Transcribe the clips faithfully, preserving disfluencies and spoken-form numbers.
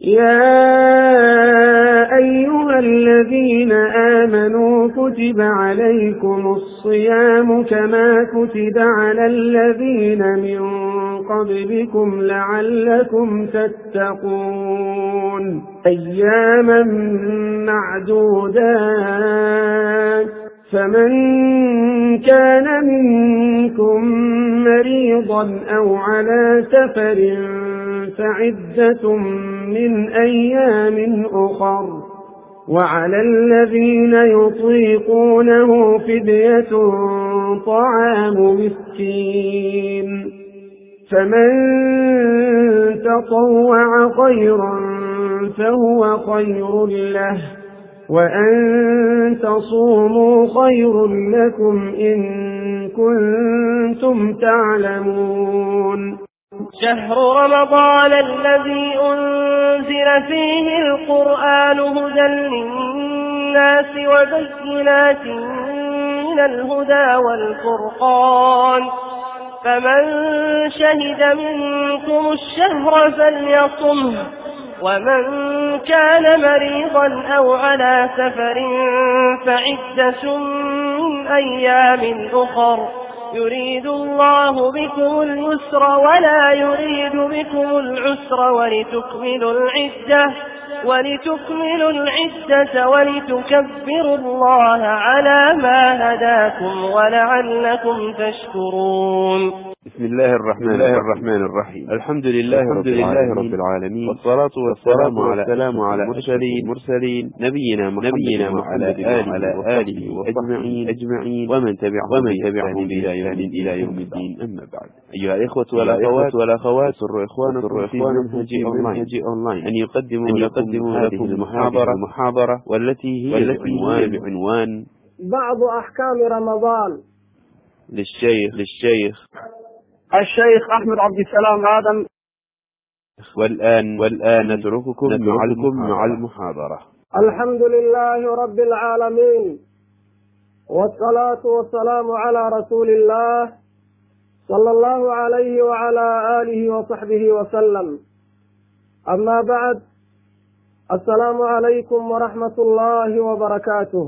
يا أيها الذين آمنوا كتب عليكم الصيام كما كتب على الذين من قبلكم لعلكم تتقون أياما معدودات فمن كان منكم مريضا أو على سفر فعدة من أيام أخر وعلى الذين يطيقونه فدية طعام مسكين فمن تطوع خيرا فهو خير له وأن تصوموا خير لكم إن كنتم تعلمون. شهر رمضان الذي أنزل فيه القرآن هدى للناس وبينات من الهدى والفرقان فمن شهد منكم الشهر فليصمه ومن كان مريضا أو على سفر فعدة من أيام أخر يريد الله بكم اليسر ولا يريد بكم العسر ولتكملوا العدة ولتكملوا العدة ولتكبروا الله على ما هداكم ولعلكم تشكرون. بسم الله الرحمن, الله الرحمن الرحيم. الحمد لله, الحمد رب, لله رب العالمين والصلاة والسلام والسلام على المرسلين مرسلين نبينا نبينا محمد وعلى آله وأجمعين أجمعين ومن تبعهم ومن تبعهم إلى يوم إلى يوم الدين. أما بعد، أيها الإخوة والأخوات والأخوات سر إخوانكم في منهج أونلاين أن يقدموا أن يقدموا لكم المحاضرة المحاضرة والتي هي بعنوان بعض أحكام رمضان للشيخ للشيخ الشيخ أحمد عبد السلام آدم. والآن والآن نترككم معكم مع المحاضرة. الحمد لله رب العالمين والصلاة والسلام على رسول الله صلى الله عليه وعلى آله وصحبه وسلم. أما بعد، السلام عليكم ورحمة الله وبركاته.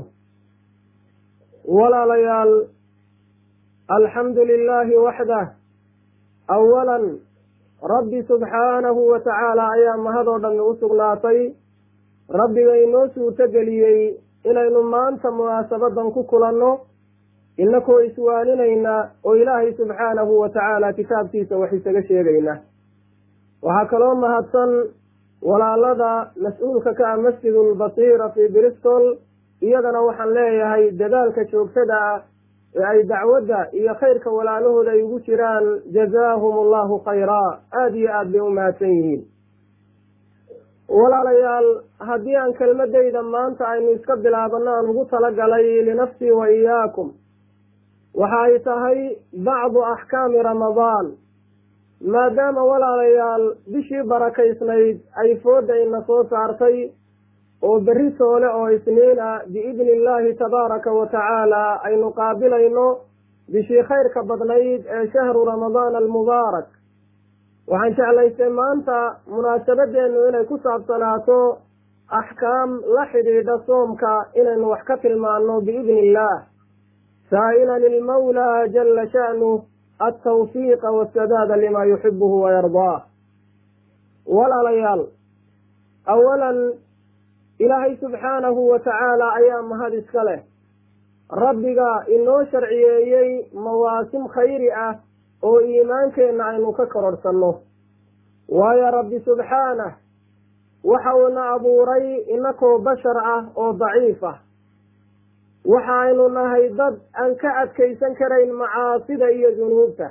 ولا ليال الحمد لله وحده. أولا ربي سبحانه وتعالى أيام هذا دم أسغلاتي ربي وينو سوتجليي إنaynu maanta munaasabadan ku kulanno inakoo iswaaninayna oo ilaahay subxaanahu wa tacaala kitaabkiisa wax isaga sheegayna. waxaa kaloo mahadsan walaalada mas-uulka ka ah masjidul basiira fi bristol, iyagana waxaan leeyahay dadaalka joogtada ah ee ay dacwadda iyo khayrka walaalahooda ay ugu jiraan, jazaahum allahu khayraa. aada iyo aad bay u mahadsan yihiin. walaalayaal, haddii aan kelmadayda maanta aynu iska bilaabano aan ugu talagalay linafsii wa iyaakum, waxa ay tahay bacdu axkaami ramadaan. maadaama walaalayaal bishii barakaysnayd ay fooda ina soo saartay oo berri soole oo isniin ah biidni illaahi tabaaraka wa tacaala aynu qaabilayno bishii khayrka badnayd ee shahru ramadaan almubaarak, waxaan jeclaystay maanta munaasabadeenu inay ku saabsanaato axkaam la xidhiidha soomka inaynu wax ka tilmaano biidni illaah, saa'ilan ilmawlaa jalla sha'nuh altawfiiqa waasadaada limaa yuxibuhu wayardaah. walaalayaal, awalan ilaahay subxaanahu wa tacaala ayaa mahad iska leh, rabbiga inoo sharciyeeyey mawaasim khayri ah oo iimaankeenna aynu ka kororhsanno. waayo rabbi subxaanah waxa uuna abuuray inakoo bashar ah oo daciif ah. waxa aynu nahay dad aan ka adkaysan karayn macaasida iyo dunuubta,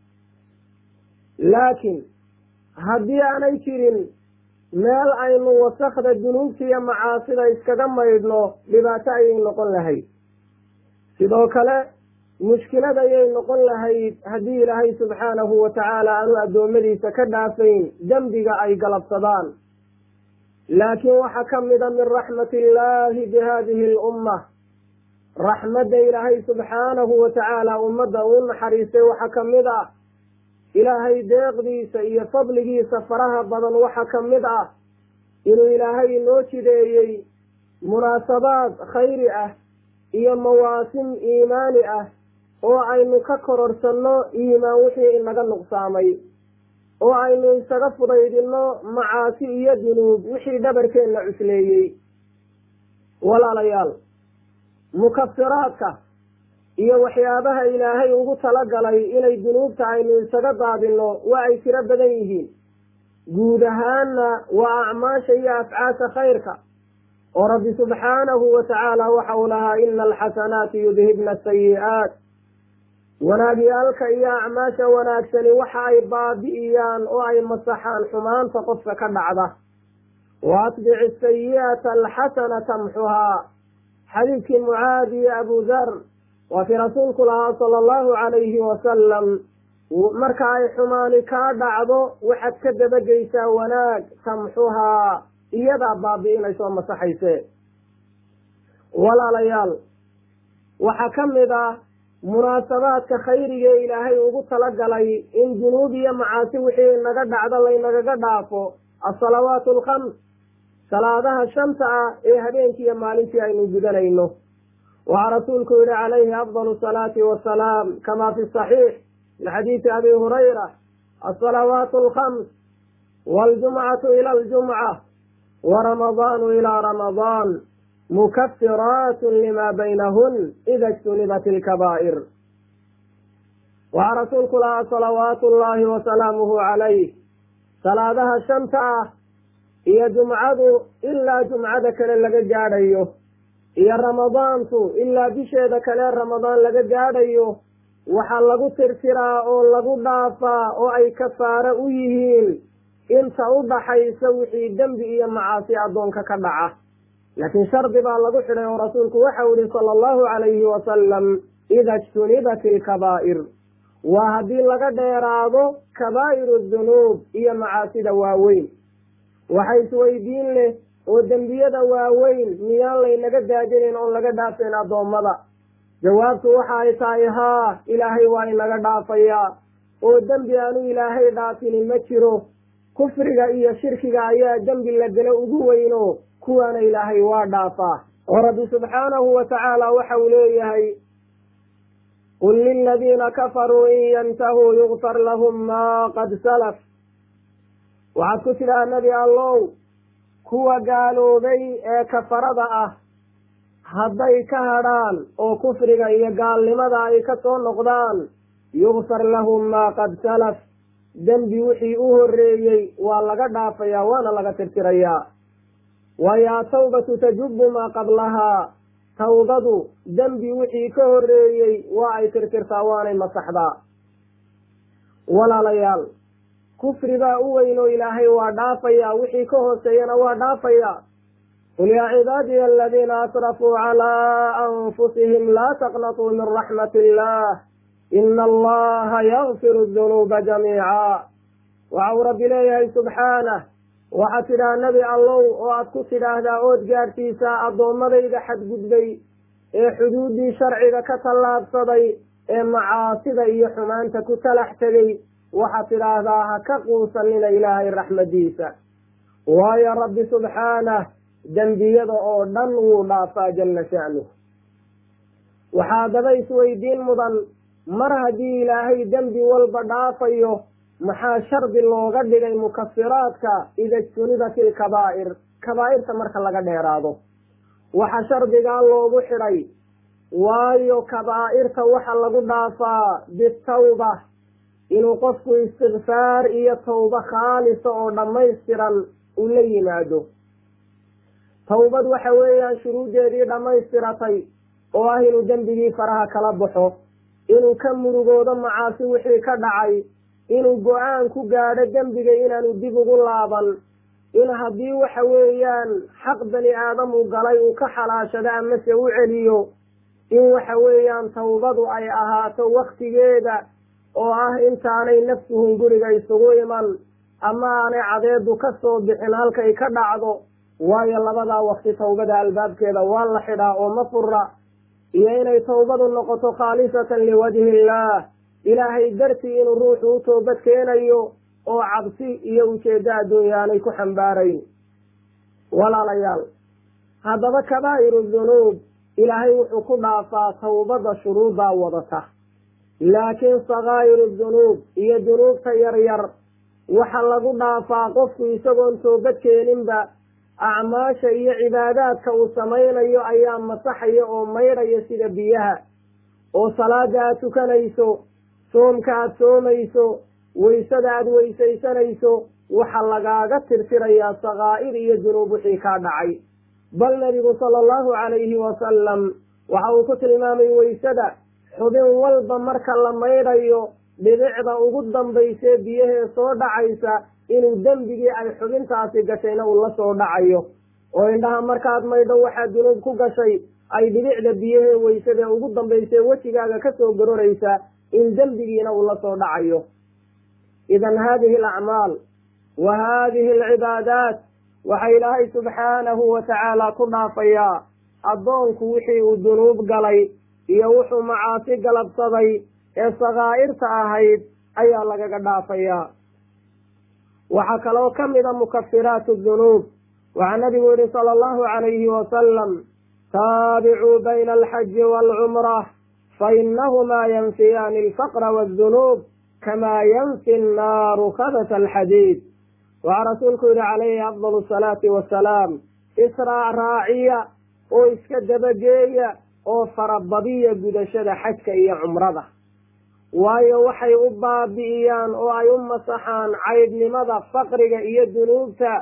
laakiin haddii aanay jirin meel aynu wasakda dunuubta iyo macaasida iskaga maydhno, dhibaato ayay noqon lahayd. sidoo kale mushkilad ayay noqon lahayd haddii ilaahay subxaanahu wa tacaala aanu addoommadiisa ka dhaafayn dembiga ay galabsadaan. laakiin waxaa ka mida min raxmati illaahi bi haadihi alumma, raxmadda ilaahay subxaanahu wa tacaala ummadda uu naxariistay waxaa ka mid ah, ilaahay deeqdiisa iyo fadligiisa faraha badan waxaa ka mid ah inuu ilaahay inoo jideeyey munaasabaad khayri ah iyo mawaasim iimaani ah oo aynu ka kororsanno iimaan wixii inaga nuqsaamay oo aynu isaga fudaydinno macaasi iyo dunuub wixii dhabarkeenna cusleeyey. walaalayaal, mukafiraadka iyo waxyaabaha ilaahay ugu talagalay inay dunuubta aynu isaga daadinno waa ay tiro badan yihiin. guud ahaanna waa acmaasha iyo afcaasha khayrka oo rabbi subxaanahu wa tacaala waxa uu lahaa ina alxasanaati yudhibna asayi'aat. wanaagyaalka iyo acmaasha wanaagsani waxa ay baabi'iyaan oo ay masaxaan xumaanta qofka ka dhacda. wa atbici asayi'ata alxasana tamxuhaa. xadiidkii mucaad iyo abu dar waa kii rasuulku lahaa sala allahu calayhi wasalam, marka ay xumaani kaa dhacdo waxaad ka dabageysaa wanaag tamxuhaa, iyadaa baabi'inaysoo masaxayse. walaalayaal, waxaa ka mid ah munaasabaadka khayriga ee ilaahay ugu talagalay in dunuub iyo macaasi wixii naga dhacdo laynagaga dhaafo asalawaatu alkhams, salaadaha shanta ah ee habeenkii iyo maalintii aynu gudanayno. waxaa rasuulku yihi calayhi afdal asalaati wasalaam kama fi saxiix min xadiisi abi hurayra, asalawaatu alkhams waljumcatu ila aljumca waramadaanu ilaa ramadaan mukafiraatu lima baynahun ida ijtunibat ilkabaa'ir. waxaa rasuulku lahaa salawaatu llahi wasalaamuhu calayh, salaadaha shanta ah iyo jumcadu ilaa jumcada kale laga gaadhayo iyo ramadaantu ilaa bisheeda kale ramadaan laga gaadhayo waxaa lagu tirtiraa oo lagu dhaafaa oo ay kafaaro u yihiin inta u dhaxaysa wixii dembi iyo macaasi addoonka ka dhaca. laakiin shardi baa lagu xidhay oo rasuulku waxau yihi sala allahu calayhi wasalam ida ijtunibat ilkabaa'ir, waa haddii laga dheeraado kabaa'iru dunuub iyo macaasida waaweyn. waxa isweydiin leh oo dembiyada waaweyn miyaan laynaga daajinayn oon laga dhaafayn addoommada? jawaabtu waxa ay tahay haa, ilaahay waa inaga dhaafayaa oo dembi aanu ilaahay dhaafini ma jiro. kufriga iyo shirkiga ayaa dembi la gelo ugu weyno kuwaana ilaahay waa dhaafaa. oo rabbi subxaanahu wa tacaala waxa uu leeyahay qul liladiina kafaruu in yantahuu yugfar lahum maa qad salaf. waxaad ku tidhaha nebi allow, kuwa gaaloobay ee kafarada ah hadday ka hadhaan oo kufriga iyo gaalnimada ay ka soo noqdaan, yugfar lahum maa qad salaf, dembi wixii u horreeyey waa laga dhaafayaa waana laga tirtirayaa. waayo atawbatu tajubu maa qablahaa, tawbadu dembi wixii ka horreeyey waa ay tirtirtaa waanay masaxdaa. walaalayaal, kufrigaa u weyn oo ilaahay waa dhaafayaa, wixii ka hooseeyana waa dhaafayaa. qul yaa cibaadiya aladiina asrafuu calaa anfusihim laa taqnatuu min raxmati illah ina allaha yakfiru dunuuba jamiica. waxa uu rabbi leeyahay subxaanah, waxaad tidhaha nebi allow oo aad ku tidhaahdaa ood gaadhsiisaa addoommadayda xadgudbay ee xuduuddii sharciga ka tallaabsaday ee macaasida iyo xumaanta ku talax tegay, waxaad tidhaahdaa ha ka quusanina ilaahay raxmadiisa. waayo rabbi subxaanah dembiyada oo dhan wuu dhaafaa jalla sha'nuh. waxaa daba isweydiin mudan, mar haddii ilaahay dembi walba dhaafayo maxaa shardi looga dhigay mukafiraadka ida ijtunibat ilkabaa'ir, kabaa'irta marka laga dheeraado? waxa shardigaa loogu xidhay waayo kabaa'irta waxa lagu dhaafaa bitawba, inuu qofku istikfaar iyo tawba khaalisa oo dhammaystiran uu la yimaado. tawbad waxa weeyaan shuruuddeedii dhammaystiratay oo ah inuu dembigii faraha kala baxo, inuu ka murugoodo macaasi wixii ka dhacay, inuu go-aan ku gaadho dembiga inaanu dib ugu laaban, in haddii waxa weeyaan xaq bani aadam uu galay uu ka xalaashado amase u celiyo, in waxa weeyaan tawbadu ay ahaato waktigeeda oo ah intaanay nafsuhun guriga isugu iman ama aanay cadeedu ka soo bixin halkay ka dhacdo. waayo labadaa wakti tawbada albaabkeeda waa la xidhaa oo ma fura. iyo inay tawbadu noqoto khaalisatan liwajhi illaah, ilaahay dartii inuu ruuxu u toobad keenayo oo cabsi iyo ujeeddo adduunyaanay ku xambaarayn. walaalayaal haddaba kabaa'iru dunuub ilaahay wuxuu ku dhaafaa tawbada shuruuddaa wadata, laakiin sakaa'iru dunuub iyo dunuubta yaryar waxa lagu dhaafaa qofku isagoon toobad keeninba acmaasha iyo cibaadaadka uu samaynayo ayaa masaxaya oo maydhaya sida biyaha, oo salaada aad tukanayso, soomka aad soomayso, waysada aad weysaysanayso waxa lagaaga tirtirayaa sakaa'ir iyo dunuub wixii kaa dhacay. bal nabigu sala allahu calayhi wasalam waxa uu ku tilmaamay waysada xubin walba marka la maydhayo dhibicda ugu dambaysee biyahee soo dhacaysa inuu dembigii ay xubintaasi gashayna uu la soo dhacayo, oo indhaha markaad maydho waxaad dunuub ku gashay ay dhibicda biyahee waysadee ugu dambaysee wejigaaga ka soo garoraysa in dembigiina uu la soo dhacayo. idan haadihi alacmaal wa haadihi alcibaadaat waxa ilaahay subxaanahu wa tacaala ku dhaafayaa addoonku wixii uu dunuub galay iyo wuxuu macaasi galabsaday ee sakaa'irta ahayd ayaa lagaga dhaafayaa. waxaa kaloo ka mida mukafiraatu dunuub. waxaa nabigu yihi sala allahu calayhi wasalam taabicuu bayna alxaji waalcumrah fainahumaa yanfiyaani alfaqra waaddunuub kamaa yanfi annaaru khabata alxadiid. waxaa rasuulku yihi calayhi afdal asalaati wasalaam israac raaciya oo iska dabageeya oo farabadiya gudashada xajka iyo cumrada, waayo waxay u baabi'iyaan oo ay u masaxaan caydnimada faqriga iyo dunuubta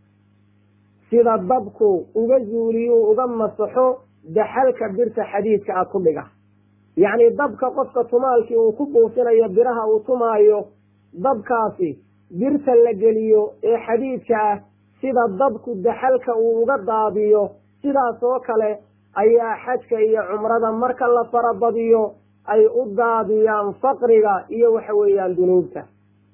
sida dabku uga zuuliyuu uga masaxo daxalka birta xadiidka ah ku dhiga. yacni dabka qofka tumaalkii uu ku buufinayo biraha uu tumaayo, dabkaasi birta la geliyo ee xadiidka ah sida dabku daxalka uu uga daadiyo, sidaas oo kale ayaa xajka iyo cumrada marka la farabadiyo ay u daadiyaan faqriga iyo waxa weeyaan dunuubta.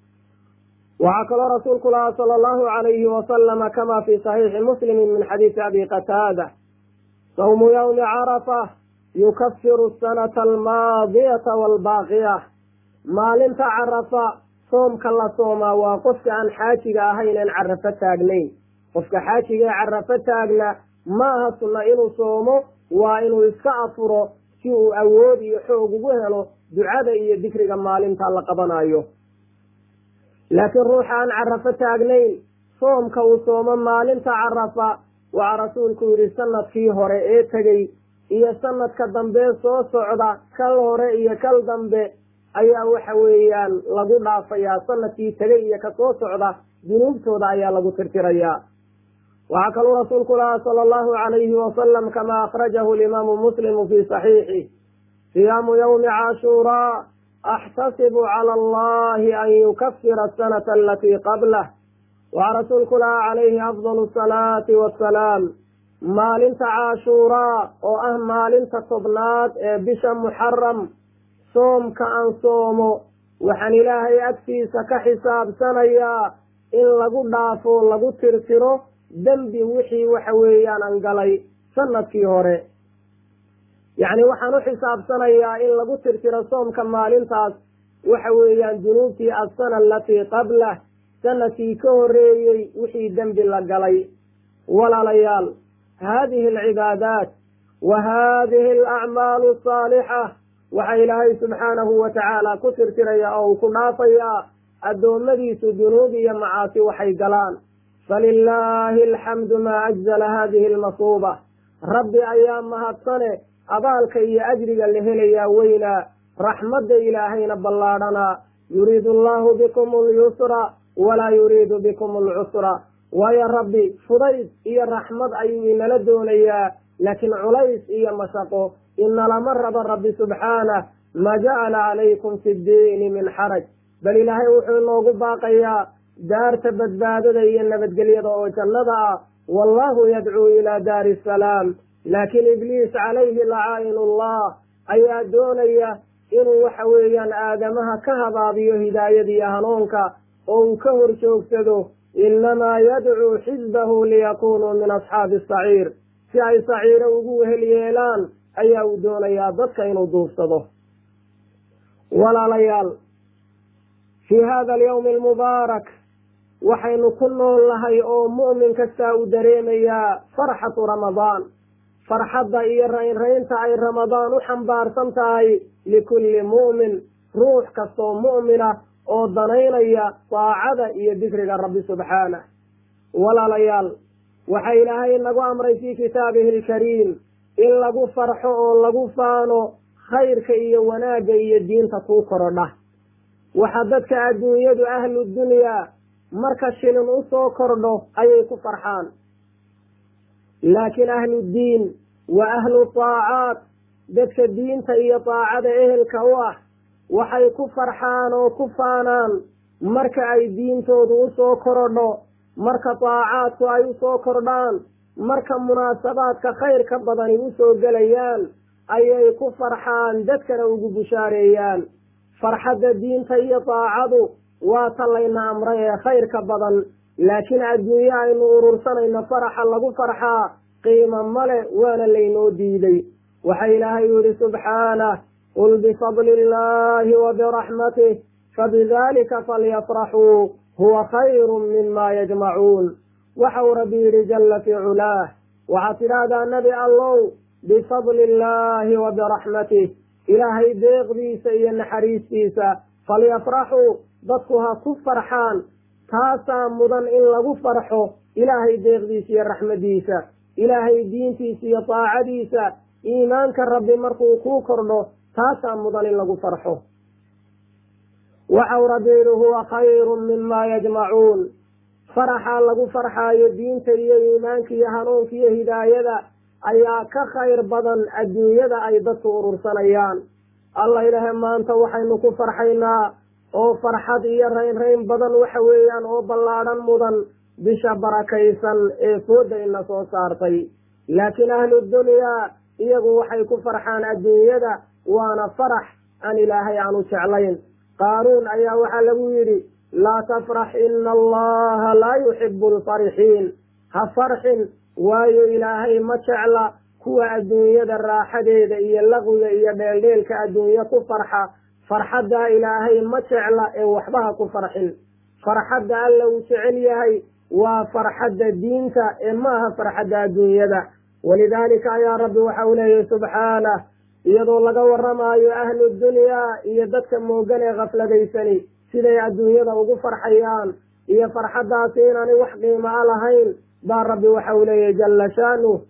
waxaa kaloo rasuulku lahaa sala allahu calayhi wasalama kama fi saxiixi muslimin min xadiisi abi qataada sawmu yawmi carafa yukafiru asanata almaadiyata waalbaaqiyah. maalinta carafa soomka la soomaa waa qofka aan xaajiga ahayn aan carafo taagnayn. qofka xaajiga ee carafo taagna ma aha sunna inuu soomo, waa inuu iska afuro si uu awood iyo xoog ugu helo ducada iyo dikriga maalinta la qabanayo. laakiin ruuxa aan carafo taagnayn soomka uu soomo maalinta carafa waxaa rasuulku yidhi sanadkii hore ee tegey iyo sanadka dambe soo socda kal hore iyo kal dambe ayaa waxa weeyaan lagu dhaafayaa, sanadkii tegey iyo ka soo socda dunuubtooda ayaa lagu tirtirayaa. waxaa kaluu rasuulku lahaa sala allahu calayhi wasalam kama akhrajahu alimaamu muslimu fi saxiixih siyaamu yawmi caashuuraa axtasibu cala allahi an yukafira asanata alatii qablah. waxaa rasuulku lahaa calayhi afdalu asalaati wassalaam maalinta caashuuraa oo ah maalinta tobnaad ee bisha muxaram soomka aan soomo waxaan ilaahay agtiisa ka xisaabsanayaa in lagu dhaafo lagu tirtiro dembi wixii waxa weeyaan aan galay sanadkii hore. yacni waxaan u xisaabsanayaa in lagu tirtiro soomka maalintaas waxa weeyaan dunuubtii assana alatii qablah, sanadkii ka horeeyey wixii dembi la galay. walaalayaal haadihi alcibaadaat wa haadihi alacmaalu asaalixa waxaa ilaahay subxaanahu wa tacaala ku tirtiraya oo uu ku dhaafayaa addoommadiisu dunuub iyo macaasi waxay galaan. falilaahi alxamdu maa ajzala haadihi almasuuba. rabbi ayaa mahadsane abaalka iyo ajriga la helayaa weynaa, raxmadda ilaahayna ballaadhanaa. yuriidu allahu bikum alyusra walaa yuriidu bikum alcusra. waayo rabbi fudayd iyo raxmad ayuu inala doonayaa, laakiin culays iyo mashaqo inalama rabo rabbi subxaanah. ma jacala calaykum fi ddiini min xaraj. bal ilaahay wuxuu inoogu baaqayaa daarta badbaadada iyo nabadgelyada oo jannada ah. wallahu yadcuu ilaa daari asalaam. laakiin ibliis calayhi lacaa'inullah ayaa doonaya inuu waxa weeyaan aadamaha ka habaabiyo hidaayadiiyo hanuunka oo uu ka hor joogsado. inamaa yadcuu xisbahu liyakunuu min asxaabi asaciir. si ay saciiro ugu wehel yeelaan ayaa uu doonayaa dadka inuu duufsado. walaalayaal fii hada alyawmi almubaarak waxaynu ku nool nahay oo mu'min kastaa u dareemayaa farxatu ramadaan farxadda iyo raynraynta ay ramadaan u xambaarsan tahay likulli mu'min ruux kastoo mu'mina oo danaynaya daacada iyo dikriga rabbi subxaanah walaalayaal waxaa ilaahay nagu amray fii kitaabihi alkariim in lagu farxo oo lagu faano khayrka iyo wanaagga iyo diinta kuu korodha waxa dadka adduunyadu ahlu dunyaa marka shilin u soo kordho ayay ku farxaan laakiin ahlu diin wa ahlu taacaat dadka diinta iyo taacada ehelka u ah waxay ku farxaan oo ku faanaan marka ay diintoodu u soo korodho marka taacaadku ay u soo kordhaan marka munaasabaadka khayrka badani u soo gelayaan ayay ku farxaan dadkana ugu bushaareeyaan farxadda diinta iyo taacadu waa ta layna amray ee khayrka badan laakiin adduunye aynu urursanayno faraxa lagu farxaa qiimo male waana laynoo diiday waxa ilaahay yidhi subxaanah qul bifadli illaahi wa biraxmatih fabidalika falyafraxuu huwa khayru mima yajmacuun waxau rabbi yidhi jalla fii culaah waxaad tidhaahdaa nebi allow bifadli illaahi wa biraxmatih ilaahay deeqdiisa iyo naxariistiisa falyafraxuu dadku ha ku farxaan taasaa mudan in lagu farxo ilaahay deeqdiisa iyo raxmadiisa ilaahay diintiisa iyo taacadiisa iimaanka rabbi markuu kuu kordho taasaa mudan in lagu farxo waxau rabbi yidhi huwa khayrun mima yajmacuun faraxaa lagu farxaayo diinta iyo iimaanka iyo hanuunka iyo hidaayada ayaa ka khayr badan adduunyada ay dadku urursanayaan allah ilaahay maanta waxaynu ku farxaynaa oo farxad iyo raynrayn badan waxa weeyaan oo ballaadhan mudan bisha barakaysan ee fooda ina soo saartay laakiin ahlu dunyaa iyagu waxay ku farxaan adduunyada waana farax aan ilaahay aanu jeclayn qaaruun ayaa waxaa lagu yidhi laa tafrax ina allaha laa yuxibu alfarixiin ha farxin waayo ilaahay ma jecla kuwa adduunyada raaxadeeda iyo laqwiga iyo dheeldheelka adduunye ku farxa farxaddaa ilaahay ma jecla ee waxba ha ku farxin farxadda alla uu jecel yahay waa farxadda diinta ee maaha farxadda adduunyada walidaalika ayaa rabbi waxa uu leeyahay subxaanah iyadoo laga warramaayo ahlu dunyaa iyo dadka moogan ee khafladaysani siday adduunyada ugu farxayaan iyo farxaddaasi inaanay wax qiimo a lahayn baa rabbi waxa uu leeyahay jalla shaanuh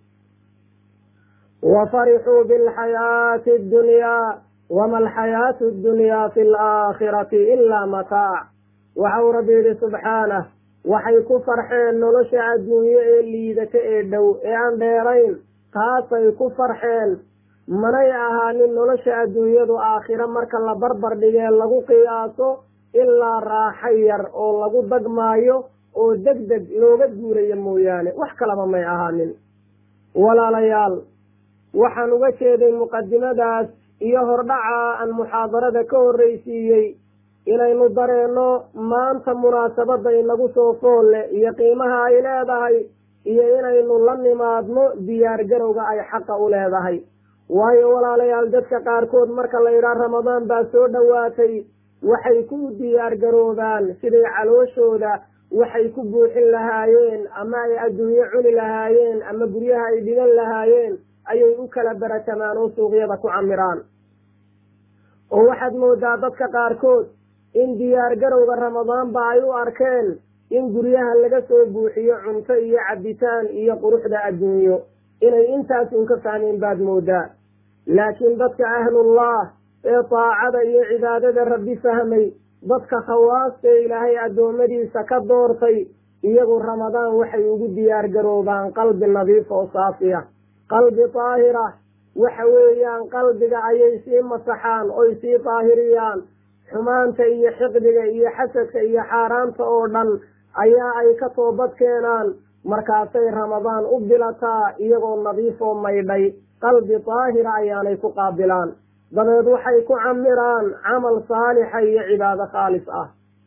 wafarixuu bilxayaati addunyaa wama alxayaatu addunyaa fi alaakhirati ilaa mataac waxa uu rabbi yidhi subxaanah waxay ku farxeen nolosha adduunye ee liidata ee dhow ee aan dheerayn taasay ku farxeen manay ahaanin nolosha adduunyadu aakhiro marka la barbar dhigee lagu qiyaaso ilaa raaxo yar oo lagu dagmaayo oo deg deg looga guurayo mooyaane wax kalaba may ahaanin walaalayaal waxaan uga jeeday muqadimadaas iyo hordhaca aan muxaadarada ka horraysiiyey inaynu dareenno maanta munaasabadda inagu soo foolle iyo qiimaha ay leedahay iyo inaynu la nimaadno diyaar garowga ay xaqa u leedahay waayo walaalayaal dadka qaarkood marka la yidhaha ramadaan baa soo dhowaatay waxay ku diyaar garoobaan siday calooshooda waxay ku buuxin lahaayeen ama ay adduunye cuni lahaayeen ama guryaha ay dhigan lahaayeen ayay u kala baratamaan oo suuqyada ku camiraan oo waxaad moodaa dadka qaarkood in diyaar garowga ramadaanba ay u arkeen in guryaha laga soo buuxiyo cunto iyo cabitaan iyo quruxda adduunyo inay intaas un ka fahmeen baad moodaa laakiin dadka ahlullah ee taacada iyo cibaadada rabbi fahmay dadka khawaasta ee ilaahay addoommadiisa ka doortay iyagu ramadaan waxay ugu diyaar garoobaan qalbi nadiif oo saafiya qalbi daahira waxa weeyaan qalbiga ayay sii masaxaan oy sii daahiriyaan xumaanta iyo xiqdiga iyo xasadka iyo xaaraanta oo dhan ayaa ay ka toobad keenaan markaasay ramadaan u bilataa iyagoo nadiif oo maydhay qalbi daahira ayaanay ku qaabilaan dabeed waxay ku camiraan camal saalixa iyo cibaado khaalis ah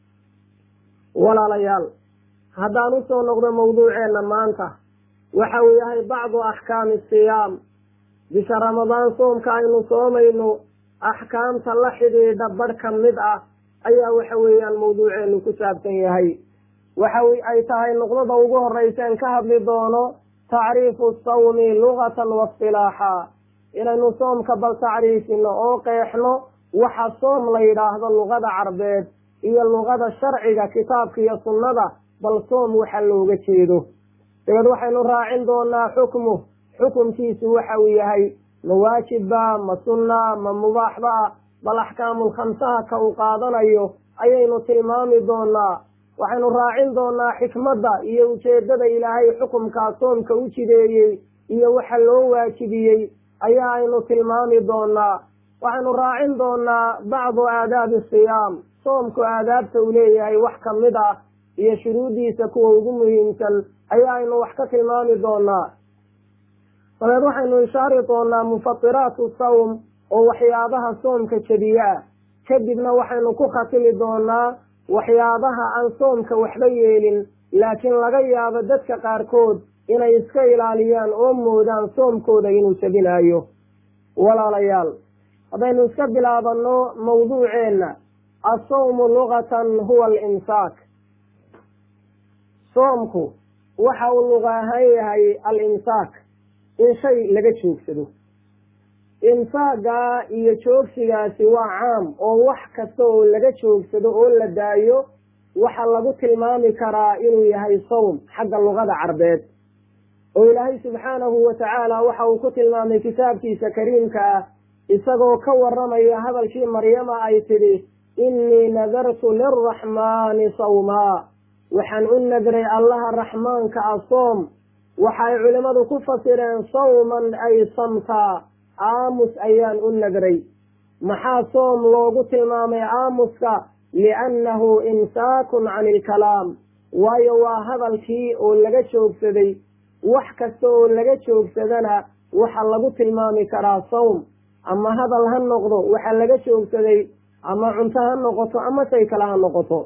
walaalayaal haddaan usoo noqdo mawduuceenna maanta waxa uu yahay bacdu axkaami siyaam bisha ramadaan soomka aynu soomayno axkaamta la xidhiidha badh ka mid ah ayaa waxa weeyaan mawduuceenu ku saabsan yahay waxa ay tahay nuqdada ugu horreyseen ka hadli doono tacriifu sawmi lugatan waistilaaxa, inaynu soomka bal tacriifino oo qeexno waxa soom la yidhaahdo luqada carbeed iyo luqada sharciga kitaabka iyo sunnada bal soom waxa looga jeedo. dabeed waxaynu raacin doonaa xukmu, xukumkiisu waxa uu yahay ma waajibba, ma sunna, ma mubaaxba, bal axkaamul khamsaha ka uu qaadanayo ayaynu tilmaami doonaa. waxaynu raacin doonaa xikmadda iyo ujeeddada ilaahay xukumkaa soomka u jideeyey iyo waxa loo waajibiyey ayaa aynu tilmaami doonaa. waxaynu raacin doonaa bacdu aadaabi siyaam, soomku aadaabta uu leeyahay wax ka mid ah iyo shuruuddiisa kuwa ugu muhiimsan ayaa aynu wax ka tilmaami doonaa. dabeed waxaynu ishaari doonaa mufatiraatu sawm oo waxyaabaha soomka jebiye ah, kadibna waxaynu ku khatimi doonaa waxyaabaha aan soomka waxba yeelin laakiin laga yaabo dadka qaarkood inay iska ilaaliyaan oo moodaan soomkooda inuu jebinaayo. walaalayaal, haddaynu iska bilaabano mawduuceenna, assawmu lugatan huwa alimsaak. soomku waxa uu luqa ahaan yahay alimsaak, in shay laga joogsado. imsaaga iyo joogsigaasi waa caam oo wax kasta oo laga joogsado oo la daayo waxa lagu tilmaami karaa inuu yahay sawm xagga luqada carbeed. oo ilaahay subxaanahu wa tacaala waxa uu ku tilmaamay kitaabkiisa kariimka ah isagoo ka warramaya hadalkii maryama ay tidhi innii nadartu lilraxmaani sawmaa, waxaan u nadray allaha raxmaanka ah soom. waxay culimmadu ku fasireen sawman ay samtaa, aamus ayaan u nadray. maxaa soom loogu tilmaamay aamuska? liannahu imsaakun cani ilkalaam, waayo waa hadalkii oo laga joogsaday. wax kasta oo laga joogsadana waxa lagu tilmaami karaa sawm, ama hadal ha noqdo waxa laga joogsaday, ama cunto ha noqoto, ama shay kale ha noqoto.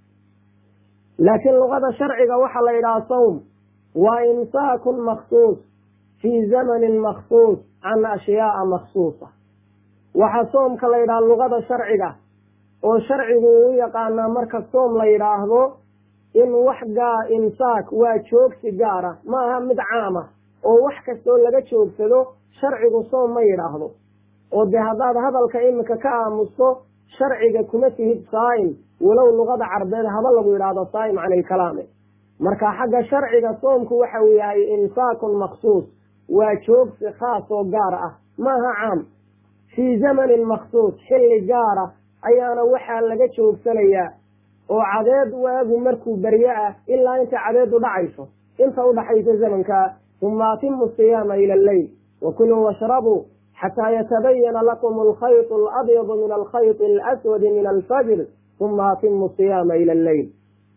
laakiin luqada sharciga waxa la yidhaha sawm waa imsaakun makhsuus fii zamanin makhsuus can ashyaaa makhsuusa. waxaa soomka la yidhaha luqada sharciga oo sharcigu u yaqaanaa marka soom la yidhaahdo in wax gaa imsaak waa joogsi gaara, ma aha mid caama oo wax kastoo laga joogsado sharcigu soom ma yidhaahdo. oo dee haddaad hadalka iminka ka aamusto sharciga kuma tihid saa'im, walow luqada carbeed haba lagu yidhaahdo saa'im can ilkalaame. marka xagga sharciga soomku waxa uu yahay imsaakun makhsuus, waa joogsi khaas oo gaar ah, maaha caam. fii zamanin makhsuus, xilli gaara ayaana waxaa laga joogsanayaa. oo cadeed waagu markuu berye ah ilaa inta cadeedu dhacayso, inta udhaxaysa zamanka, uma atimu siyaama ila alleyl wakuluu washrabuu xataa yatabayana lakum alkhayط alabyadu min alkhayط alaswadi min alfajr uma atimu siyaama ila alleyl.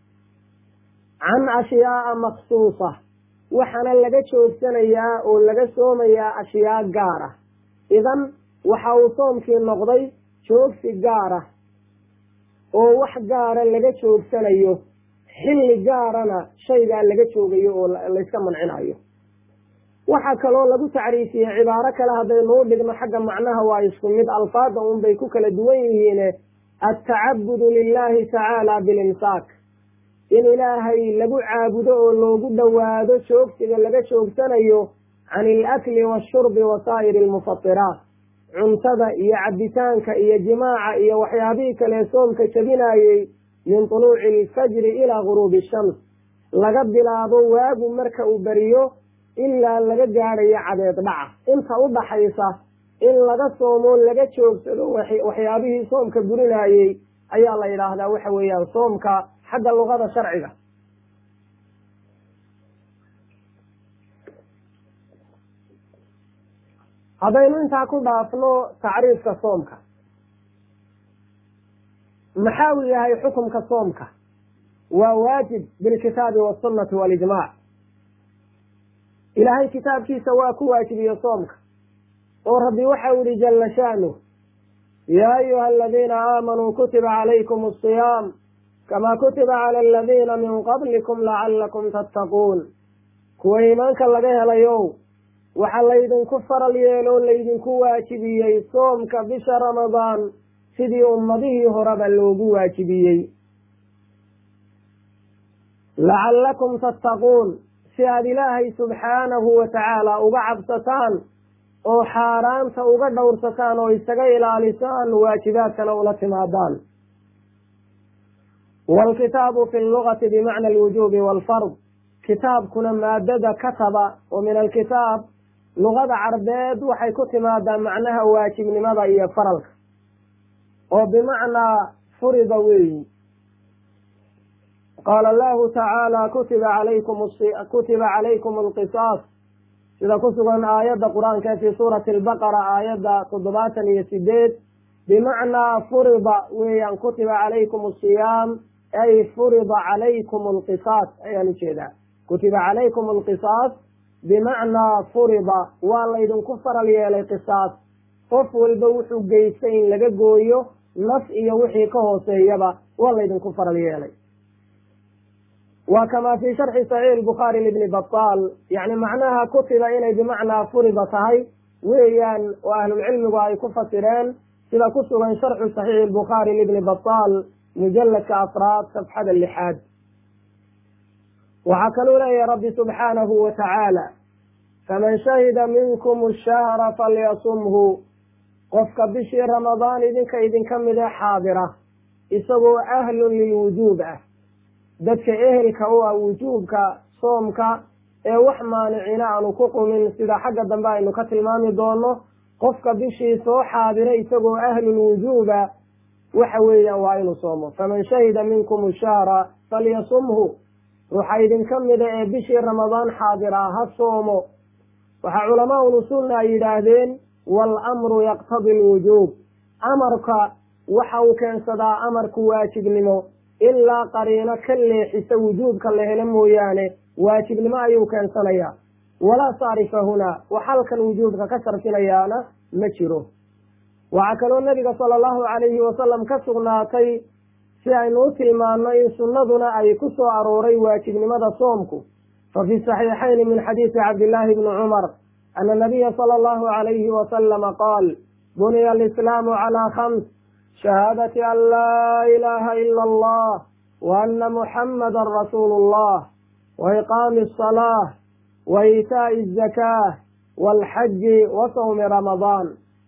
can ashyaaa maksuusa, waxaana laga joogsanayaa oo laga soomayaa ashyaa gaar ah. idan waxa uu soomkii noqday joogsi gaar ah oo wax gaara laga joogsanayo, xilli gaarana shaygaa laga joogayo oo layska mancinayo. waxaa kaloo lagu tacriifiyey cibaaro kale haddaynu u dhigno xagga macnaha waa isku mid, alfaada un bay ku kala duwan yihiine attacabudu lilahi tacaala bilimsaak, in ilaahay lagu caabudo oo loogu dhowaado joogsiga laga joogsanayo can ilakli washurbi wa saa'iri almufatiraat, cuntada iyo cabitaanka iyo jimaaca iyo waxyaabihii kale soomka jabinayey min tuluuci alfajri ilaa guruubi shams, laga bilaabo waagu marka uu beriyo ilaa laga gaadhayo cadeed dhaca. inta u dhaxaysa in laga soomo laga joogsado waxyaabihii soomka burinayey ayaa la yidhaahdaa waxa weeyaan soomka xagga luqada sharciga. haddaynu intaa ku dhaafno tacriifka soomka, maxaa uu yahay xukumka soomka? waa waajib bilkitaabi wasunnati walijmaac. ilaahay kitaabkiisa waa ku waajibiye soomka, oo rabbi waxa u yihi jalla sha'nuh yaa ayuha aladiina aamanuu kutiba calaykum asiyaam kamaa kutiba cala aladiina min qablikum lacallakum tattaquun. kuwa iimaanka laga helayow, waxaa laydinku faral yeelo laydinku waajibiyey soomka bisha ramadaan sidii ummadihii horeba loogu waajibiyey. lacallakum tattaquun si aad ilaahay subxaanahu wa tacaala uga cabsataan oo xaaraanta uga dhowrsataan oo isaga ilaalisaan waajibaadkana ula timaadaan. waalkitaabu fi llugati bimacna alwujuubi waalfard, kitaabkuna maadada kataba oo min alkitaab luqada carbeed waxay ku timaadaa macnaha waajibnimada iyo faralka oo bimacnaa furida weeyi. qaala allahu tacaala kutiba calaykum kutiba calaykum alqisaas, sida ku sugan aayadda qur-aanka fii suurati albaqara aayadda toddobaatan iyo sideed, bimacnaa furida weeyaan kutiba calaykum asiyaam ay furida calaykum alqisaas ayaan ujeedaa. kutiba calaykum alqisaas bimacnaa furida waa laydinku faral yeelay qisaas, qof walba wuxuu geystay in laga gooyo naf iyo wixii ka hooseeyaba waa laydinku faral yeelay. wa kamaa fii sharxi saxiix bukhaari libni bataal, yacni macnaha kutiba inay bimacnaa furida tahay weeyaan oo ahlulcilmigu ay ku fasireen sida ku sugan sharxu saxiixi bukhaari libni bataal mujalladka afraad safxada lixaad. waxaa kaluu leeyahay rabbi subxaanahu wa tacaala faman shahida minkum ashahra falyasumhu, qofka bishii ramadaan idinka idinka mide xaadira isagoo ahlun lilwujuub ah, dadka ehelka u ah wujuubka soomka ee wax maanicina aanu ku qumin sida xagga dambe aynu ka tilmaami doono, qofka bishii soo xaadira isagoo ahlulwujuuba waxa weeyaan waa inuu soomo. faman shahida minkum ashahra falyasumhu, ruuxa idinka mida ee bishii ramadaan xaadira ha soomo. waxaa culamaa ulusuulna ay yidhaahdeen waalamru yaqtadi alwujuub, amarka waxa uu keensadaa amarku waajibnimo ilaa qariino ka leexisa wujuubka la helo mooyaane waajibnimo ayuu keensanayaa. walaa saarifa hunaa, wax halkan wujuubka ka sarfinayaana ma jiro. waxaa kaloo nabiga sala allahu calayhi wasalam ka sugnaatay si aynu u tilmaano in sunnaduna ay ku soo arooray waajibnimada soomku. fa fi saxiixayni min xadiisi cabdillaahi bni cumar ana nabiya sala allahu calayhi wasalama qaal buniya alislaamu calaa khams shahaadati an laa ilaaha ila allah wa ana muxammadan rasuulu llah wa iqaami asalaah wa iitaa'i azakaah waalxaji wa sawmi ramadaan.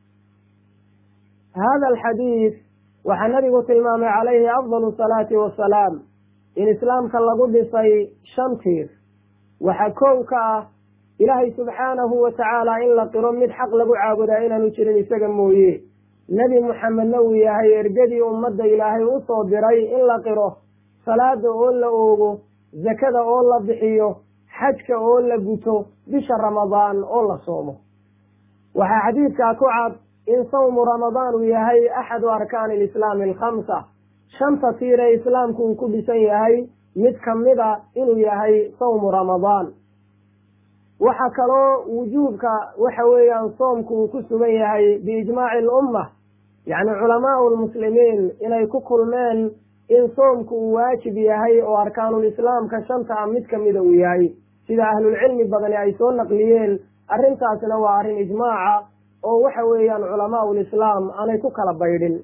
hada alxadiid waxaa nabigu tilmaamay calayhi afdal asalaati wasalaam in islaamka lagu dhisay shan tiir. waxaa kow ka ah ilaahay subxaanahu wa tacaala in la qiro mid xaq lagu caabudaa inaanu jirin isaga mooye, nebi muxamedna uu yahay ergadii ummadda ilaahay u soo diray in la qiro, salaada oo la oogo, zakada oo la bixiyo, xajka oo la guto, bisha ramadaan oo la soomo. waxaa xadiidkaa ku cad in sawmu ramadaan uu yahay axadu arkaani alislaami alkhamsa, shanta tiir ee islaamku uu ku dhisan yahay mid kamida inuu yahay sawmu ramadaan. waxaa kaloo wujuubka waxa weeyaan soomku uu ku sugan yahay biijmaaci alumma, yacni culamaau lmuslimiin inay ku kulmeen in soomku uu waajib yahay oo arkaanulislaamka shanta ah mid kamida uu yahay, sida ahlulcilmi badani ay soo naqliyeen. arrintaasna waa arrin ijmaaca oo waxa weeyaan culamaau lislaam aanay ku kala baydhin.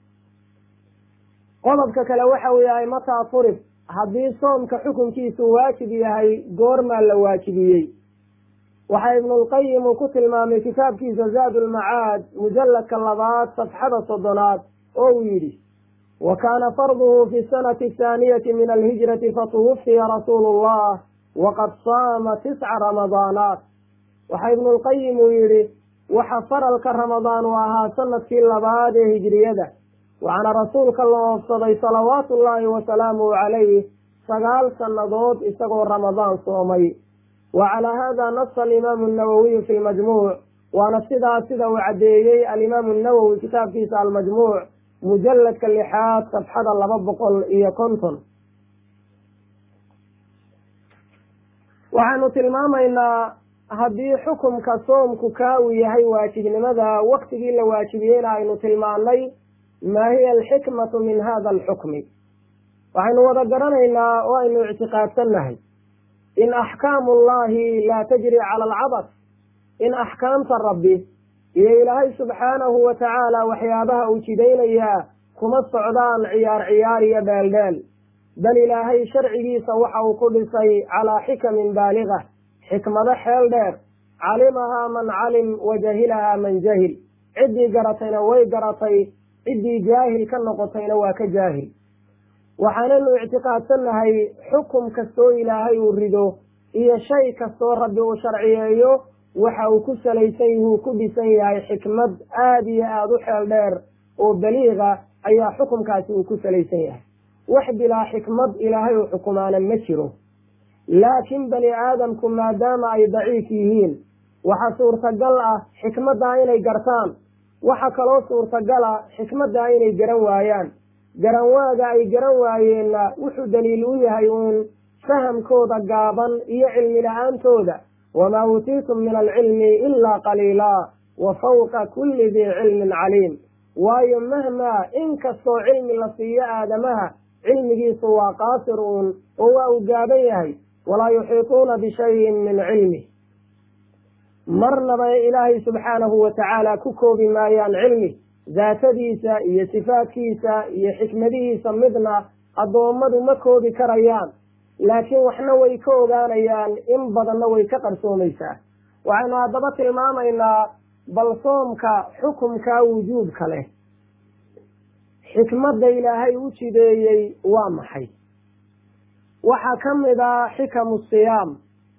qodobka kale waxa uu yahay mataa furib, haddii soomka xukunkiisu waajib yahay goormaa la waajibiyey. waxaa ibnulqayim uu ku tilmaamay kitaabkiisa zaad ulmacaad mujalladka labaad safxada soddonaad oo uu yidhi wa kaana farduhu fi sanati athaaniyati min alhijrati fatuwufiya rasuulu llah waqad saama tisca ramadaanaat. waxaa ibnulqayim uu yidhi waxa faralka ramadaan uu ahaa sanadkii labaad ee hijriyada, waxaana rasuulka la oofsaday salawaatu ullaahi wasalaamuhu calayh sagaal sannadood isagoo ramadaan soomay. wa calaa hada nasa alimaamu annawowiyu fi lmajmuuc, waana sidaas sida uu caddeeyey alimaamu annawowi kitaabkiisa almajmuuc mujalladka lixaad safxada laba boqol iyo konton. waxaanu tilmaamaynaa haddii xukumka soomku kaa uu yahay waajibnimada waktigii la waajibiyeyna aynu tilmaanay maa hiya alxikmatu min hada alxukmi. waxaynu wada garanaynaa oo aynu ictiqaadsannahay in axkaamu ullahi laa tajri cala alcabas, in axkaamta rabbi iyo ilaahay subxaanahu wa tacaala waxyaabaha uu jidaynayaa kuma socdaan ciyaar ciyaar iyo dheeldheel. bal ilaahay sharcigiisa waxa uu ku dhisay calaa xikamin baaliga xikmado xeel dheer calimahaa man calim wa jahilahaa man jahil ciddii garatayna way garatay ciddii jaahil ka noqotayna waa ka jaahil waxaanaynu ictiqaadsannahay xukum kastoo ilaahay uu rido iyo shay kastoo rabbi uu sharciyeeyo waxa uu ku salaysan yahuu ku dhisan yahay xikmad aada iyo aada u xeel dheer oo baliiqa ayaa xukumkaasi uu ku salaysan yahay wax bilaa xikmad ilaahay uu xukumaana ma jiro laakiin bani aadamku maadaama ay daciif yihiin waxa suurtagal ah xikmaddaa inay gartaan waxa kaloo suurtagal ah xikmaddaa inay garan waayaan garanwaaga ay garan waayeenna wuxuu daliil u yahay uun fahamkooda gaaban iyo cilmi la-aantooda wamaa uutiitum min alcilmi ilaa qaliilaa wa fawqa kulli dii cilmin caliim waayo mahmaa inkastoo cilmi la siiyo aadamaha cilmigiisu waa qaasir uun oo waa uu gaaban yahay walaa yuxiituuna bishayin min cilmih marnaba ilaahay subxaanahu watacaala ku koobi maayaan cilmi daatadiisa iyo sifaadkiisa iyo xikmadihiisa midna addoommadu ma koobi karayaan laakiin waxna way ka ogaanayaan in badanna way ka qarsoomaysaa waxaynu haddaba tilmaamaynaa bal soomka xukumkaa wujuubka leh xikmadda ilaahay u jideeyey waa maxay waxaa ka mid ah xikamu siyaam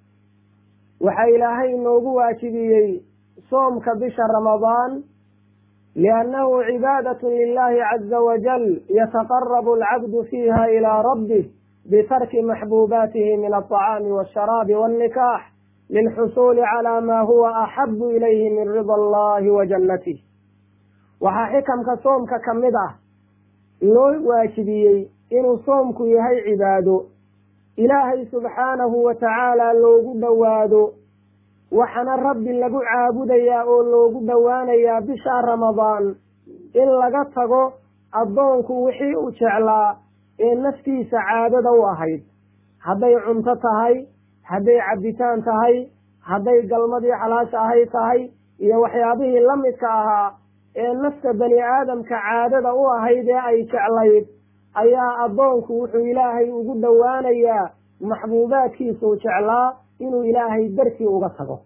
waxaa ilaahay inoogu waajibiyey soomka bisha ramadaan liannahu cibaadatun lilahi caza wajal yataqarabu alcabdu fiiha ilaa rabbih bitarki maxbuubaatihi min alطacaami waasharaabi wاlnikaax lilxusuuli calaa maa huwa axabu ilayhi min rida allahi wa jannatih waxaa xikamka soomka ka mid ah loo waajibiyey inuu soomku yahay cibaado ilaahay subxaanahu wa tacaala loogu dhowaado waxaana rabbi lagu caabudayaa oo loogu dhowaanayaa bisha ramadaan in laga tago addoonku wixii u jeclaa ee naftiisa caadada u ahayd hadday cunto tahay hadday cabbitaan tahay hadday galmadii xalaasha ahay tahay iyo waxyaabihii la midka ahaa ee nafta bani aadamka caadada u ahayd ee ay jeclayd ayaa addoonku wuxuu ilaahay ugu dhowaanayaa maxbuubaadkiisuu jeclaa inuu ilaahay dartii uga tago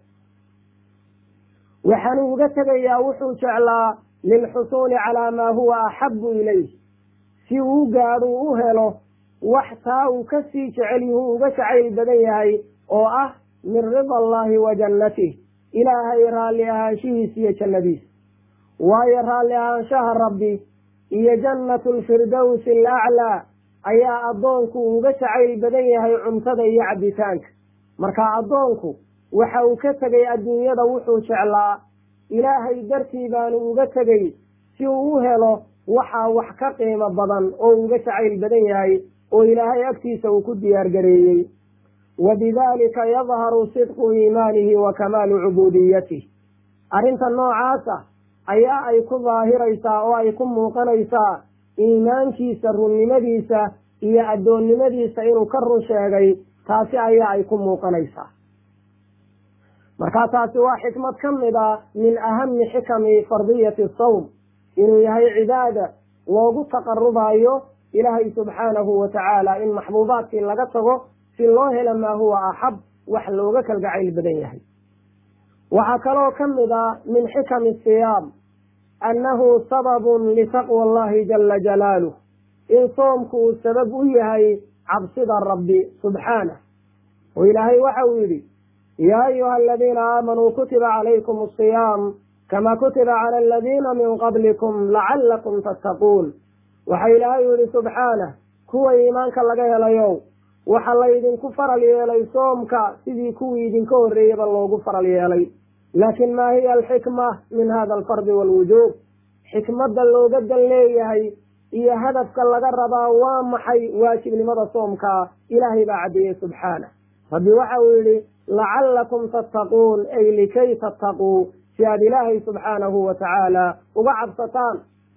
waxaanuu uga tegayaa wuxuu jeclaa lilxusuuli calaa maa huwa axabu ilayh si uu gaadhuu u helo wax taa uu ka sii jecel yuhuu uga jacayl badan yahay oo ah min rida allahi wa jannatih ilaahay raalli ahaanshihiis iyo jannadiis waayo raalli ahaanshaha rabbi iyo jannatu lfirdowsi alaclaa ayaa addoonku uga jacayl badan yahay cuntada iyo cabbitaanka marka addoonku waxa uu ka tegay adduunyada wuxuu jeclaa ilaahay dartii baanu uga tegay si uu u helo waxaa wax ka qiimo badan oo uga jacayl badan yahay oo ilaahay agtiisa uu ku diyaar gareeyey wa bidaalika yadharu sidqu iimaanihi wa kamaalu cubuudiyatih arrinta noocaasa ayaa ay ku daahiraysaa oo ay ku muuqanaysaa iimaankiisa runnimadiisa iyo addoonnimadiisa inuu ka run sheegay taasi ayaa ay ku muuqanaysaa markaa taasi waa xikmad ka mid a min ahami xikami fardiyati sawm inuu yahay cibaada loogu taqarubayo ilaahay subxaanahu wa tacaala in maxbuubaadkii laga tago si loo helo maa huwa axab wax looga kalgacayl badan yahay waxaa kaloo ka mid a min xikami siyaam annahu sababun litaqwa allahi jala jalaaluh in soomku uu sabab u yahay cabsida rabbi subxaanah oo ilaahay waxa uu yidhi yaa ayuha aladiina aamanuu kutiba calaykum asiyaam kama kutiba cala aladiina min qablikum lacallakum tattaquun waxa ilaahay u yihi subxaanah kuwa iimaanka laga helayow waxa laydinku faral yeelay soomka sidii kuwii idinka horreeyaba loogu faral yeelay laakin maa hiya alxikma min hada alfardi waalwujuub xikmadda looga dan leeyahay iyo hadafka laga rabaa waa maxay waajibnimada soomka ilaahay baa caddeeyey subxaanah rabbi waxa uu yidhi lacallakum tattaquun ay likay tattaquu si aad ilaahay subxaanahu wa tacaala uga cabsataan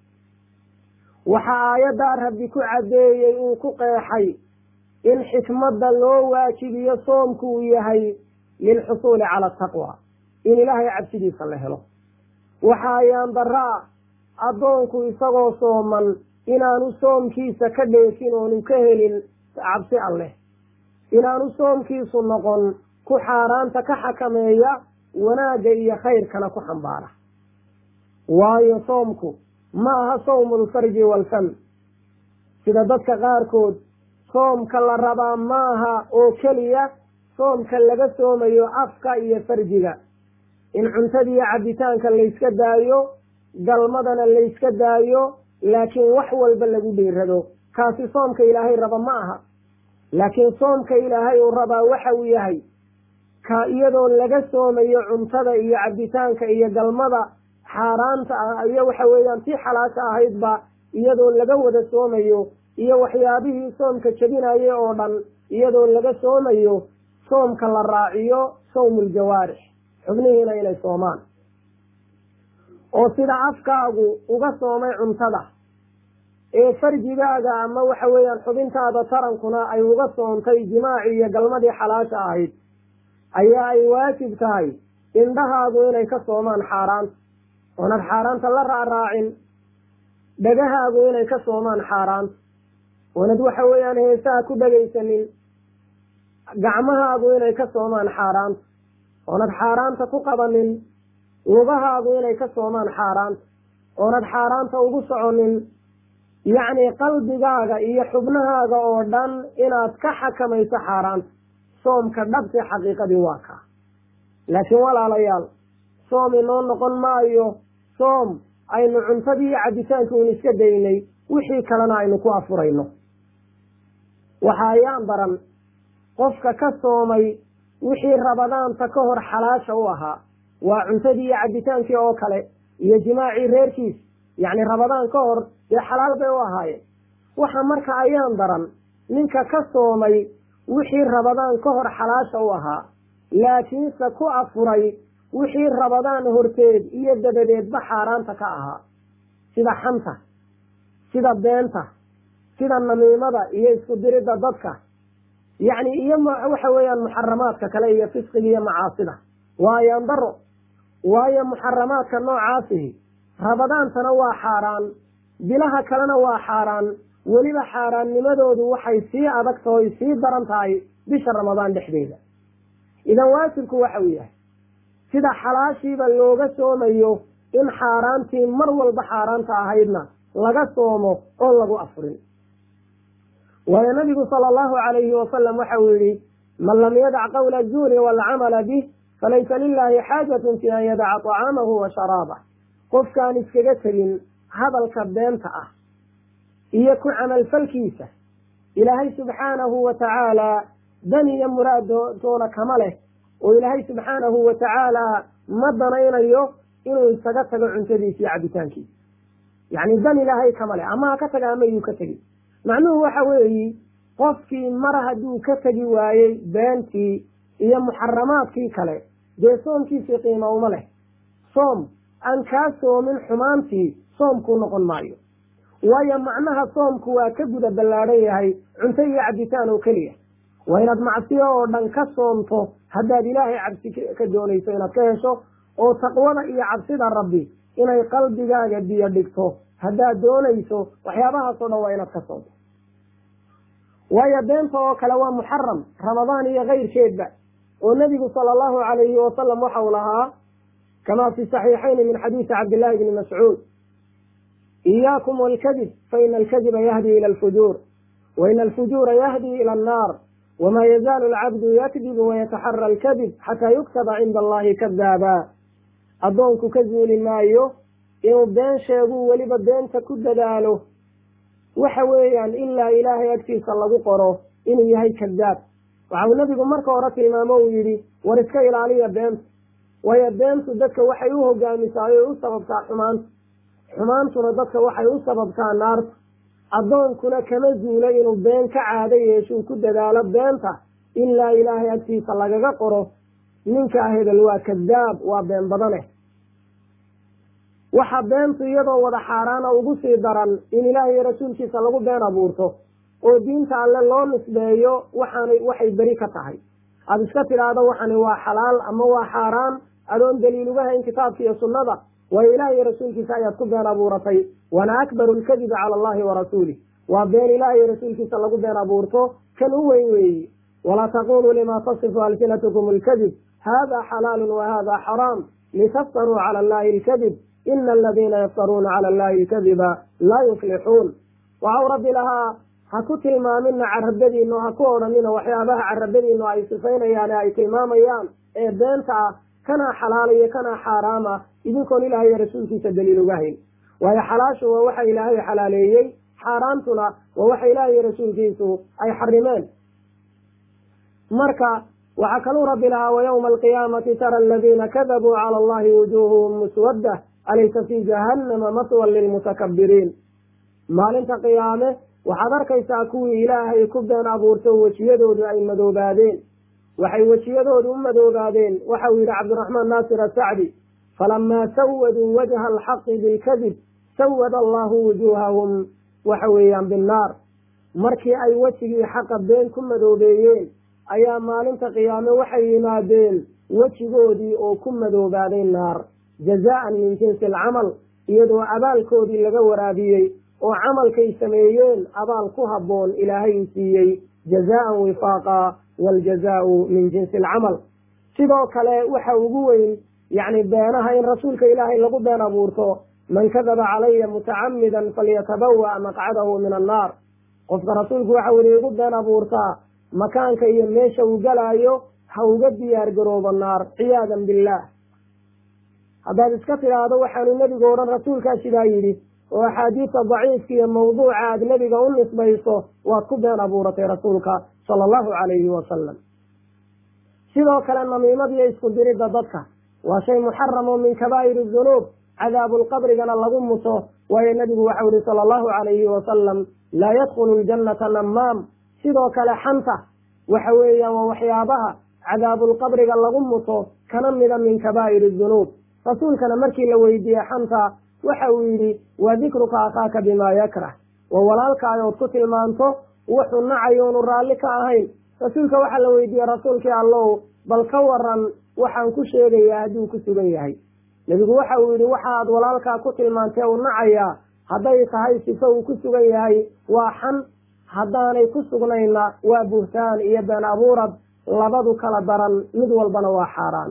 waxaa aayaddaa rabbi ku caddeeyey uu ku qeexay in xikmadda loo waajibiyo soomku uu yahay lilxusuuli cala ataqwa in ilaahay cabsidiisa la helo waxa ayaan daraa addoonku isagoo sooman inaanu soomkiisa ka dheefin oonu ka helin cabsi alleh inaanu soomkiisu noqon ku xaaraanta ka xakameeya wanaagga iyo khayrkana ku xambaara. waayo soomku ma aha sawmulfarji waalfam sida dadka qaarkood soomka la rabaa maaha oo keliya soomka laga soomayo afka iyo farjiga, in cuntadiiyo cabbitaanka layska daayo, galmadana layska daayo, laakiin wax walba lagu dhiirado. kaasi soomka ilaahay raba ma aha. laakiin soomka ilaahay uu rabaa waxa uu yahay ka iyadoo laga soomayo cuntada iyo cabbitaanka iyo galmada xaaraanta ah iyo waxa weeyaan tii xalaasha ahaydba iyadoo laga wada soomayo, iyo waxyaabihii soomka jebinayay oo dhan iyadoo laga soomayo, soomka la raaciyo sawmul jawaarix, xubnihiina inay soomaan. oo sida afkaagu uga soomay cuntada ee farjigaaga ama waxa weeyaan xubintaada tarankuna ay uga soontay jimaaci iyo galmadii xalaasha ahayd, ayaa ay waajib tahay indhahaagu inay ka soomaan xaaraanta, oonad xaaraanta la raaraacin. dhagahaagu inay ka soomaan xaaraanta, oonad waxa weeyaan heesaha ku dhegaysanin. gacmahaagu inay ka soomaan xaaraanta, oonad xaaraanta ku qabanin. lugahaagu inay ka soomaan xaaraanta, oonad xaaraanta ugu soconin. yacni qalbigaaga iyo xubnahaaga oo dhan inaad ka xakamayso xaaraanta. soomka dhabti xaqiiqadii waa kaa. laakiin walaalayaal, soom inoo noqon maayo soom aynu cuntadii iyo cabbitaanka un iska daynay, wixii kalena aynu ku afurayno. waxa ayaan baran qofka ka soomay wixii rabadaanta ka hor xalaasha u ahaa, waa cuntadii iyo cabbitaankii oo kale iyo jimaacii reerkiis, yacni rabadaan ka hor dee xalaal bay u ahaayeen. waxa marka ayaan daran ninka ka soomay wixii rabadaan ka hor xalaasha u ahaa, laakiinse ku afuray wixii rabadaan horteed iyo dabadeedba xaaraanta ka ahaa, sida xanta, sida beenta, sida namiimada iyo isku diridda dadka, yacni iyo waxa weeyaan muxaramaadka kale iyo fisqiga iyo macaasida. waa ayaan daro, waayo muxaramaadka noocaasihi rabadaantana waa xaaraan, bilaha kalena waa xaaraan, weliba xaaraannimadoodu waxay sii adag tahay, sii daran tahay bisha ramadaan dhexdeeda. idan waajibku waxa uu yahay sida xalaashiiba looga soomayo in xaaraantii mar walba xaaraanta ahaydna laga soomo oo lagu afurin. waayo nabigu sala allahu calayhi wasalam waxa uu yihi, man lam yadac qawla azuuri waalcamala bih falaysa lilahi xaajatun fi an yadaca طacaamahu wa sharaabah. qofkaan iskaga tegin hadalka beenta ah iyo ku camalfalkiisa, ilaahay subxaanahu wa tacaala dan iyo muraaddoona kama leh, oo ilaahay subxaanahu wa tacaala ma danaynayo inuu isaga tago cuntadiisa iyo cabbitaankiisa. yacni dan ilaahay kama leh, ama ha ka taga ama yuu ka tegi. macnuhu waxa weeyi qofkii mar hadduu ka tegi waayey beentii iyo muxaramaadkii kale, dee soomkiisii qiima uma leh. soom aan kaa soomin xumaantii soomkuu noqon maayo. waayo macnaha soomku waa ka guda ballaadhan yahay cunto iyo cabbitaan oo keliya. waa inaad macsiyo oo dhan ka soomto haddaad ilaahay cabsi ka doonayso inaad ka hesho, oo taqwada iyo cabsida rabbi inay qalbigaaga biyo dhigto haddaad doonayso. waxyaabahaasoo dhan waa inaad ka soomto. waayo beenta oo kale waa muxaram ramadaan iyo kayrkeedba, oo nebigu sala allahu calayhi wasalam waxa uu lahaa kamaa fi saxiixayni min xadiisi cabdillahi bni mascuud, iyaakum walkadib faina alkadiba yahdi ila alfujuur waina alfujuura yahdi ila annaar wamaa yazaalu alcabdu yakdibu wayataxara alkadib xataa yuktaba cinda allahi kadaaba. addoonku ka zuuli maayo inuu been sheeguu weliba beenta ku dadaalo, waxa weeyaan ilaa ilaahay agtiisa lagu qoro inuu yahay kadaab. waxa uu nebigu marka hore tilmaamo uu yidhi, war iska ilaaliya beenta, waayo beentu dadka waxay u hogaamisaa oy u sababtaa xumaanta, xumaantuna dadka waxay u sababtaa naarta. addoonkuna kama zuulo inuu been ka caado yeeshuu ku dadaalo beenta ilaa ilaahay agtiisa lagaga qoro ninkaa hebel waa kadaab, waa been badaneh. waxa beentu iyadoo wada xaaraana ugu sii daran in ilaahay iyo rasuulkiisa lagu been abuurto oo diinta alle loo nisbeeyo waxaanay waxay beri ka tahay. aada iska tidhaahdo waxani waa xalaal ama waa xaaraan adoon daliil uga hayn kitaabka iyo sunnada, waayo ilaahay iyo rasuulkiisa ayaad ku been abuuratay. waana akbaru lkadibi cala allahi wa rasuulih, waa been ilaahay iyo rasuulkiisa lagu been abuurto kan u weyn weeyi walaa taquluu lima tasifu alsinatukum alkadib hada xalaalu wahada xaraam litaftaruu cala allahi alkadib ina aladiina yaftaruuna cala allahi alkadiba laa yuflixuun waxau rabbi lahaa ha ku tilmaamina carabadiinu ha ku odhanina waxyaabaha carabadiinu ay sifaynayaan ee ay tilmaamayaan ee beenta ah kanaa xalaal iyo kanaa xaaraam ah idinkoon ilaahay iyo rasuulkiisa daliil uga hayn waayo xalaashu waa waxa ilaahay xalaaleeyey xaaraamtuna waa waxa ilaahay iyo rasuulkiisu ay xarimeen marka waxaa kaluu rabbi lahaa wayawma alqiyaamati tara aladiina kadabuu cala allahi wujuuhuhum muswadda alaysa fii jahannama maswan lilmutakabiriin maalinta qiyaame waxaad arkaysaa kuwii ilaahay ku been abuurto wejiyadoodu ay madoobaadeen waxay wejiyadoodu u madoobaadeen waxa uu yidhi cabdiraxmaan naasir asacdi falamaa sawaduu wajha alxaqi bilkadib sawada allahu wujuuhahum waxa weeyaan binnaar markii ay wejigii xaqa been ku madoobeeyeen ayaa maalinta qiyaame waxay yimaadeen wejigoodii oo ku madoobaaday naar jazaan min jinsi alcamal iyadoo abaalkoodii laga waraabiyey oo camalkay sameeyeen abaal ku habboon ilaahay u siiyey jazaan wifaaqa waaljazaau min jinsi alcamal sidoo kale waxa ugu weyn yacni beenaha in rasuulka ilaahay lagu been abuurto man kadaba calaya mutacamidan falyatabawa maqcadahu min annaar qofka rasuulku waxa weli igu been abuurtaa makaanka iyo meesha uu galaayo ha uga diyaar garoobo naar ciyaadan billaah haddaad iska tidhaahdo waxaanu nebigu odhan rasuulkaa sidaa yidhi oo axaadiista daciifka iyo mawduuca aad nebiga u nisbayso waad ku been abuuratay rasuulka sala allahu calayhi wasalam sidoo kale namiimadiyo isku diridda dadka waa shay muxaram oo min kabaa'iri dunuub cadaabulqabrigana lagu muto waayo nebigu waxau yihi sala allahu calayhi wasalam laa yadkhulu ljannata namaam sidoo kale xanta waxa weeyaan waa waxyaabaha cadaabulqabriga lagu muto kana mida min kabaa'iri dunuub rasuulkana markii la weydiiyey xanta waxa uu yidhi waa dikruka akhaaka bimaa yakrah waa walaalkaayood ku tilmaanto wuxuu nacayoonu raalli ka ahayn rasuulka waxaa la weydiiyey rasuulkii allow bal ka waran waxaan ku sheegayaa hadduu ku sugan yahay nebigu waxa uu yidhi waxaad walaalkaa ku tilmaantee u nacayaa hadday tahay sifo uu ku sugan yahay waa xan haddaanay ku sugnayna waa buhtaan iyo been abuurad labadu kala daran mid walbana waa xaaraan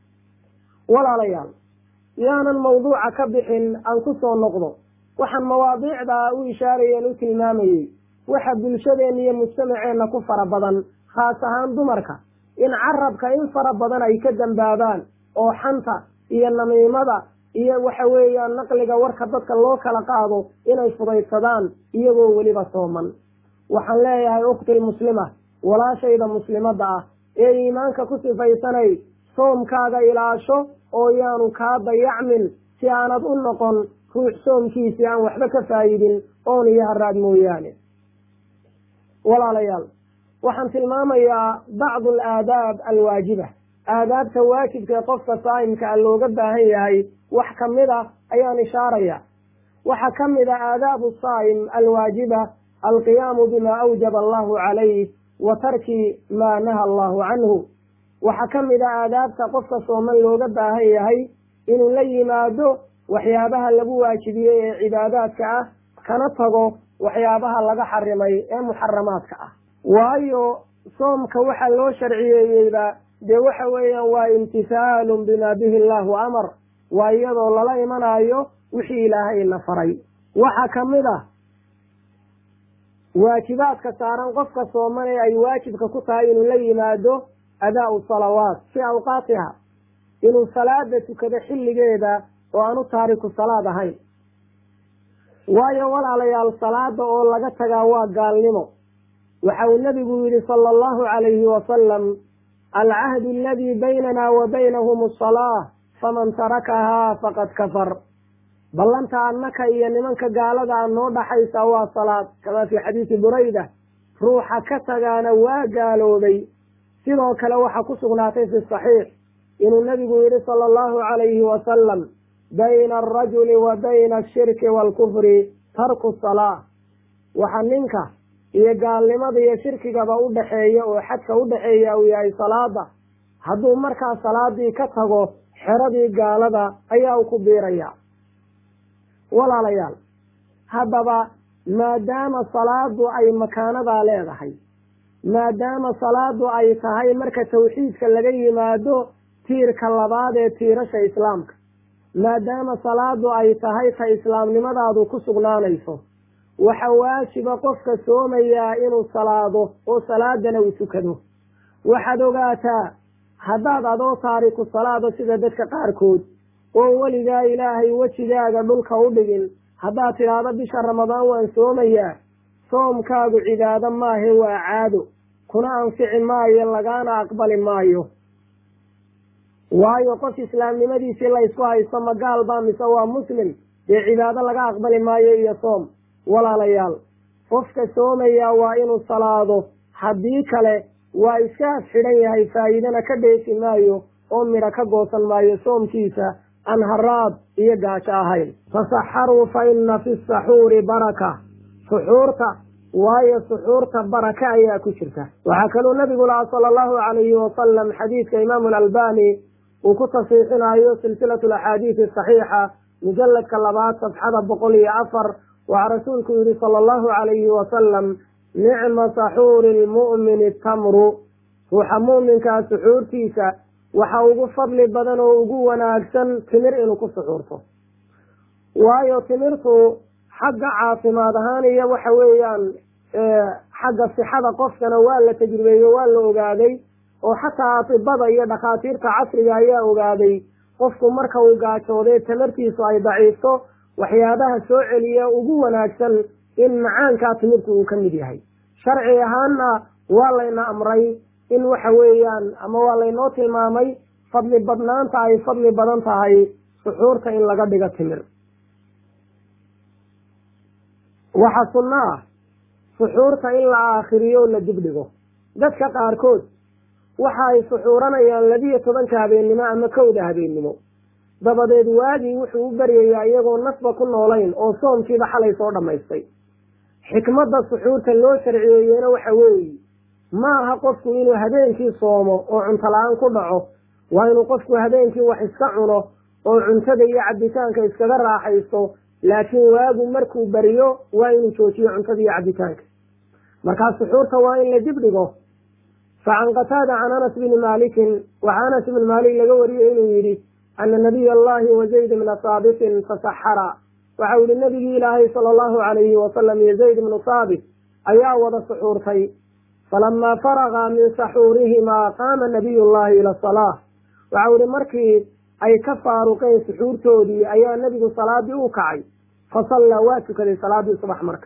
walaalayaal yaanan mawduuca ka bixin aan ku soo noqdo waxaan mawaadiicda u ishaarayeen u tilmaamayey waxa bulshadeenna iyo mujtamaceenna ku fara badan khaas ahaan dumarka in carabka in fara badan ay ka dambaabaan oo xanta iyo namiimada iyo waxa weeyaan naqliga warka dadka loo kala qaado inay fudaydsadaan iyagoo weliba sooman waxaan leeyahay ukhti muslima walaashayda muslimadda ah ee iimaanka ku sifaysanay soomkaaga ilaasho oo yaanu kaa dayacmin si aanad u noqon ruux soomkiisii aan waxba ka faa'idin oon iyo haraad mooyaane walaalayaal waxaan tilmaamayaa bacdu alaadaab alwaajiba aadaabta waajibka ee qofka saa'imka a looga baahan yahay wax ka mid a ayaan ishaaraya waxaa ka mid a aadaabu saa'im alwaajiba alqiyaamu bima awjaba allahu calayh wa tarki maa naha allahu canhu waxaa ka mid a aadaabta qofka sooman looga baahan yahay inuu la yimaado waxyaabaha lagu waajibiyey ee cibaadaadka ah kana tago waxyaabaha laga xarimay ee muxaramaadka ah waayo soomka waxaa loo sharciyeeyeyba dee waxa weeyaan waa imtisaalun bimaa bihi allahu amar waa iyadoo lala imanayo wixii ilaahayna faray waxaa ka mid ah waajibaadka saaran qofka sooman ee ay waajibka ku tahay inuu la yimaado adaa'u salawaat fi awqaatiha inuu salaada tukado xilligeeda oo aanu taariku salaad ahayn waayo walaalayaal salaada oo laga tagaa waa gaalnimo waxa uu nebigu yidhi sala allahu calayhi wasalam alcahdu aladii baynana wa baynahum asalaa faman tarakahaa faqad kafar ballanta annaka iyo nimanka gaalada a noo dhaxaysa waa salaad kamaa fii xadiisi burayda ruuxa ka tagaana waa gaaloobay sidoo kale waxaa ku sugnaatay fi saxiix inuu nebigu yidhi sala allahu calayhi wasalam bayna alrajuli wa bayna ashirki waalkufri tarku salaa waxa ninka iyo gaalnimada iyo shirkigaba u dhaxeeya oo xadka u dhaxeeya uu yahay salaada hadduu markaa salaadii ka tago xeradii gaalada ayaa u ku biiraya walaalayaal haddaba maadaama salaadu ay makaanadaa leedahay maadaama salaadu ay tahay marka tawxiidka laga yimaado tiirka labaad ee tiirasha islaamka, maadaama salaadu ay tahay ta islaamnimadaadu ku sugnaanayso, waxa waajiba qofka soomayaa inuu salaado oo salaadana uu tukado. waxaad ogaataa haddaad adoo taariku salaado sida dadka qaarkood oo weligaa ilaahay wejigaaga dhulka u dhigin, haddaad tidhaahdo bisha ramadaan waan soomayaa, soomkaagu cibaado maahe waa caado, kuna anfici maayo lagaana aqbali maayo. waayo qof islaamnimadiisii la ysku haysto ma gaal baa mise waa muslim, dee cibaado laga aqbali maayo iyo soom. walaalayaal, qofka soomayaa waa inuu salaado, haddii kale waa iska afxidhan yahay, faa'iidana ka dheefi maayo oo midho ka goosan maayo soomkiisa aan haraad iyo gaajo ahayn. tasaxaruu fa inna fi saxuuri baraka, suxuurta waayo suxuurta baraka ayaa ku jirta. waxaa kaluu nabigu lahaa sala allahu calayhi wasalam xadiidka imaamu alalbani uu ku tasiixinayo silsilatu alaxaadiisi saxiixa mujalladka labaad safxada boqol iyo afar, waxaa rasuulku yihi sala allahu calayhi wasalam nicma saxuuri lmu'mini tamru, ruuxa mu'minkaa suxuurtiisa waxa ugu fadli badan oo ugu wanaagsan timir inuu ku suxuurto. waayo timirtu xagga caafimaad ahaan iyo waxa weeyaan xagga sixada qofkana waa la tajribeeyo, waa la ogaaday, oo xataa atibada iyo dhakhaatiirta casriga ayaa ogaaday qofku marka uu gaajooday tamartiisu ay daciifto, waxyaabaha soo celiya ugu wanaagsan in macaankaa timirtu uu ka mid yahay. sharci ahaanna waa layna amray in waxa weeyaan ama waa laynoo tilmaamay fadli badnaanta ay fadli badan tahay suxuurta in laga dhigo timir. waxaa sunno ah suxuurta in la aakhiriyo la dibdhigo. dadka qaarkood waxa ay suxuuranayaan labiyo tobanka habeennimo ama kowda habeennimo, dabadeed waagii wuxuu u baryayaa iyagoo nasba ku noolayn oo soomkiiba xalay soo dhammaystay. xikmadda suxuurta loo sharciyeeyena waxa weeye ma aha qofku inuu habeenkii soomo oo cunto la-aan ku dhaco, waa inuu qofku habeenkii wax iska cuno oo cuntada iyo cabitaanka iskaga raaxaysto, laakiin waagu markuu bariyo waa inuu joojiyo cuntada iyo cabitaanka. markaa suxuurta waa in la dibdhigo. facan qataada can anas bni maalikin, waxaa anas ibn maalik laga wariyey inuu yidhi ana nabiy allahi wa zayd bna saabitin tasaxara, waxau yihi nabigii ilaahay sala allahu calayhi wasalam iyo zayd ibnu saabit ayaa wada suxuurtay. falamaa faraqa min saxuurihimaa qaama nabiy llahi ila asalaa, waxau yihi markii ay ka faaruqeen suxuurtoodii ayaa nebigu salaadii u kacay, fasallaa waa tukaday salaadii subax. marka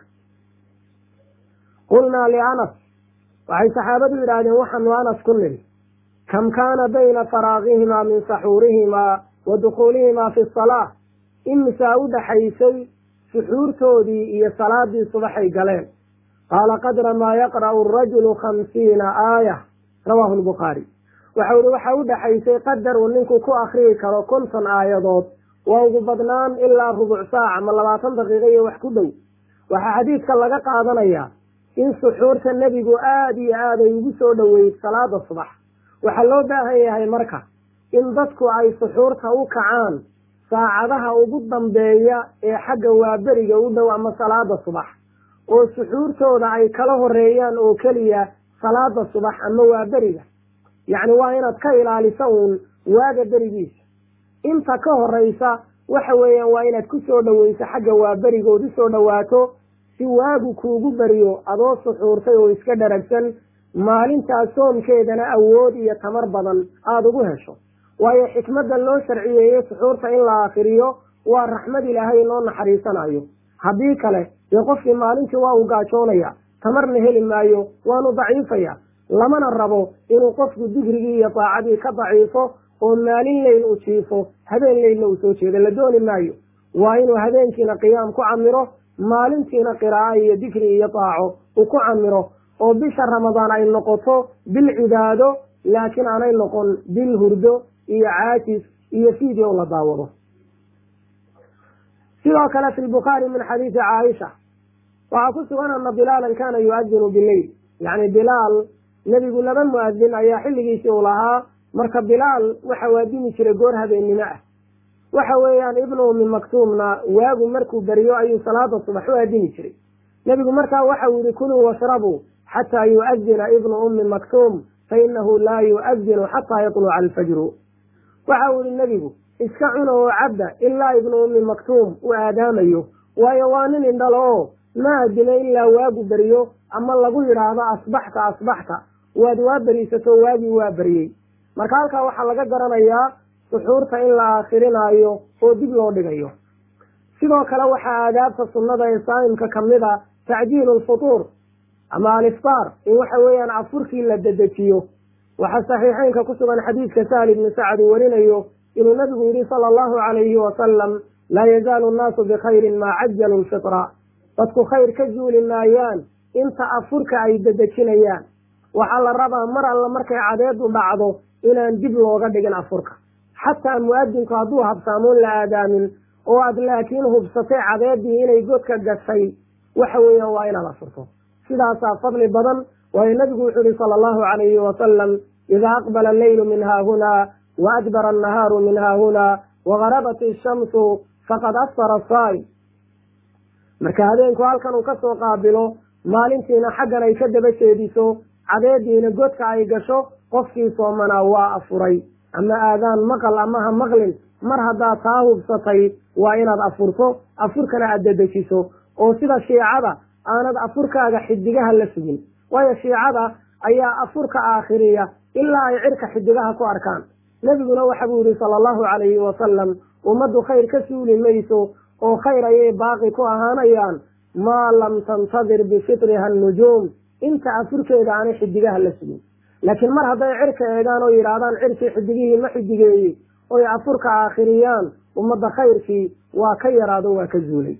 qulnaa lianas, waxay saxaabadu yidhaahdeen waxaanu anas ku nidhi kam kaana bayna faraaqihimaa min saxuurihimaa wa dukuulihimaa fi salaa, imisaa u dhaxaysay suxuurtoodii iyo salaadii subaxay galeen. qaala qadra maa yaqra'u arajulu khamsiina aaya, rawaahu lbukhaari. waxau ihi waxaa u dhaxaysay qadar uu ninku ku akriyi karo konton aayadood, waa ugu badnaan ilaa rubuc saac ama labaatan daqiiqa iyo wax ku dhow. waxaa xadiidka laga qaadanayaa in suxuurta nebigu aada iyo aad ay ugu soo dhoweyd salaada subax. waxaa loo baahan yahay marka in dadku ay suxuurta u kacaan saacadaha ugu dambeeya ee xagga waaberiga u dhow ama salaada subax, oo suxuurtooda ay kala horeeyaan oo keliya salaada subax ama waaberiga. yacni waa inaad ka ilaalisa uun waaga berigiisa. inta ka horeysa waxa weeyaan waa inaad ku soo dhoweyso xagga waaberigood u soo dhowaato, si waagu kuugu beriyo adoo suxuurtay oo iska dharagsan, maalintaas soomkeedana awood iyo tamar badan aada ugu hesho. waayo xikmadda loo sharciyeeyey suxuurta in la aakhiriyo waa raxmad ilaahay noo naxariisanayo. haddii kale dee qofkii maalintii waa uu gaajoonaya, tamarna heli maayo, waanu daciifaya. lamana rabo inuu qofku digrigii iyo daacadii ka daciifo oo maalin leyl u jiifo, habeen leylna uu soo jeedo, la dooni maayo. waa inuu habeenkiina qiyaam ku camiro, maalintiina qiraa'o iyo dikri iyo daaco uu ku camiro, oo bisha ramadaan ay noqoto bil cibaado, laakiin aanay noqon bil hurdo iyo caajis iyo video la daawado. sidoo kale fi lbukhaari min xadiisi caaisha waxaa ku sugan ana bilaalan kaana yu-adinu bileyl, yacni bilaal nebigu laba mu-adin ayaa xilligiisii u lahaa. marka bilaal waxa uu adimi jiray goor habeennimo ah. waxa weeyaan ibnu ummi maktuumna waagu markuu beriyo ayuu salaada subax u adimi jiray. nebigu markaa waxa uu yihi kuluu washrabuu xataa yu'adina ibnu ummi maktuum fainahu laa yu'adinu xataa yatluca alfajru. waxa uu yihi nebigu iska cuna oo cabda ilaa ibnu ummi maktuum uu aadaamayo, waayo waa nin indhalo oo ma adina ilaa waagu beriyo ama lagu yidhaahdo asbaxta asbaxta, waad waa beriisato waagii waa beriyey. marka halkaa waxaa laga garanayaa suxuurta in la aakhirinaayo oo dib loo dhigayo. sidoo kale waxaa aadaabta sunnada ee saa'imka kamid a tacjiilu lfutuur ama aliftaar, in waxa weeyaan afurkii la dedejiyo. waxaa saxiixeynka ku sugan xadiidka sahl ibni sacd uu warinayo inuu nabigu yidhi sala allahu calayhi wasalam laa yazaalu nnaasu bikhayrin maa cajalu lfitra. dadku khayr ka juuli maayaan inta afurka ay dedejinayaan. waxaa la rabaa mar alla markay cadeedu dhacdo inaan dib looga dhigin afurka, xataa mu'adinku hadduu habsaamoon la aadaamin oo aad laakiin hubsatay cadeedii inay godka gashay, waxa weeyaan waa inaad afurto. sidaasaa fadli badan, waayo nabigu wuxuu yihi sala allahu calayhi wasalam idaa aqbala alleylu min haahunaa wa adbara annahaaru min haahunaa wagarabat ishamsu faqad aftara saa'im. marka habeenku halkan uu ka soo qaabilo, maalintiina xaggan ay ka daba jeediso, cadeediina godka ay gasho, qofkii soomanaa waa afuray. ama aadaan maqal ama ha maqlin, mar haddaad taa hubsatay waa inaad afurto, afurkana aad dedejiso. oo sida shiicada aanad afurkaaga xidigaha la sugin, waayo shiicada ayaa afurka aakhiriya ilaa ay cirka xidigaha ku arkaan. nebiguna waxa buu yihi sala allahu calayhi wasalam ummaddu khayr ka suuli mayso oo khayr ayay baaqi ku ahaanayaan maa lam tantadir bifitriha annujuum, inta afurkeeda aanay xidigaha la sugin. laakiin mar hadday cirka eegaan oo yidhaahdaan cirkii xidigihii ma xidigeeyey oy afurka aakhiriyaan, ummadda khayrkii waa ka yaraado waa ka zuulay.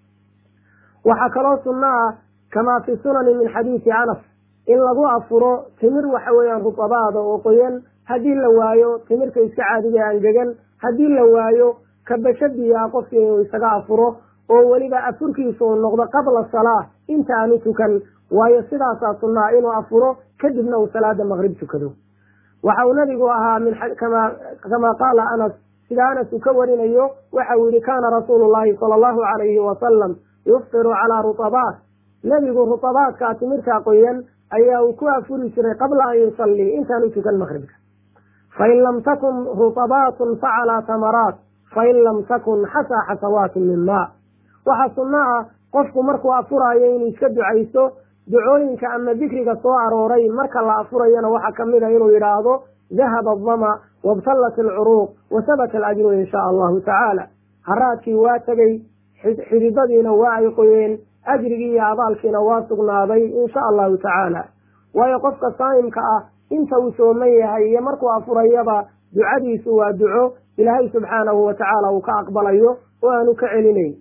waxaa kaloo sunno ah kamaa fi sunani min xadiisi anas in lagu afuro timir waxa weeyaan rutabaada oo qoyan, haddii la waayo timirta iska caadiga angegan, haddii la waayo kabasho biyaa qofkii inuu isaga afuro oo weliba afurkiisa uu noqdo qabla salaa inta aanu tukan, waayo sidaasaa sunno ah inuu afuro kadibna uu salaada maqrib tukado. waxa uu nabigu ahaa min kama kama qaala anas, sida anas uu ka warinayo waxa uu yihi kaana rasuulu llahi sala allahu calayhi wasalam yuftiru calaa rutabaat. nebigu rutabaadkaa timirtaa qoyan ayaa uu ku afuri jiray qabla an yusallii intaanu tukan maqribka. fain lam takun rutabaatun facalaa tamaraat fain lam takun xasaa xasawaatun min maa. waxaa sunno ah qofku markuu afuraayo inuu iska ducaysto. ducooyinka ama dikriga soo arooray marka la afurayana waxaa kamid a inuu yidhaahdo dahaba adama wabtallat alcuruuq wasabata alajru in shaa allahu tacaala. haraadkii waa tegey, xididadiina waa ay qoyeen, ajrigii iyo abaalkiina waa sugnaaday in sha allahu tacaala. waayo qofka saa'imka ah inta uu sooman yahay iyo markuu afurayaba ducadiisu waa duco ilaahay subxaanahu watacaala uu ka aqbalayo oo aanu ka celinayn.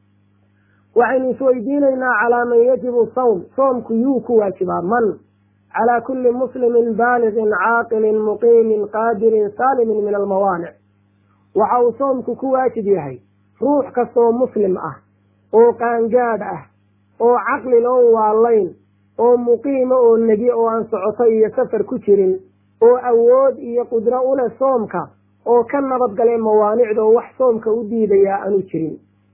waxaynu isweydiinaynaa calaa man yajibu sawm, soomku yuu ku waajibaa? man calaa kulli muslimin baaliqin caaqilin muqiimin qaadirin saalimin min almawaanic. waxa uu soomku ku waajib yahay ruux kastoo muslim ah oo qaangaadh ah oo caqli loon waalayn oo muqiima oo negi oo aan socoto iyo safar ku jirin oo awood iyo qudro u leh soomka oo ka nabadgalay mawaanicda oo wax soomka u diidayaa aanu jirin.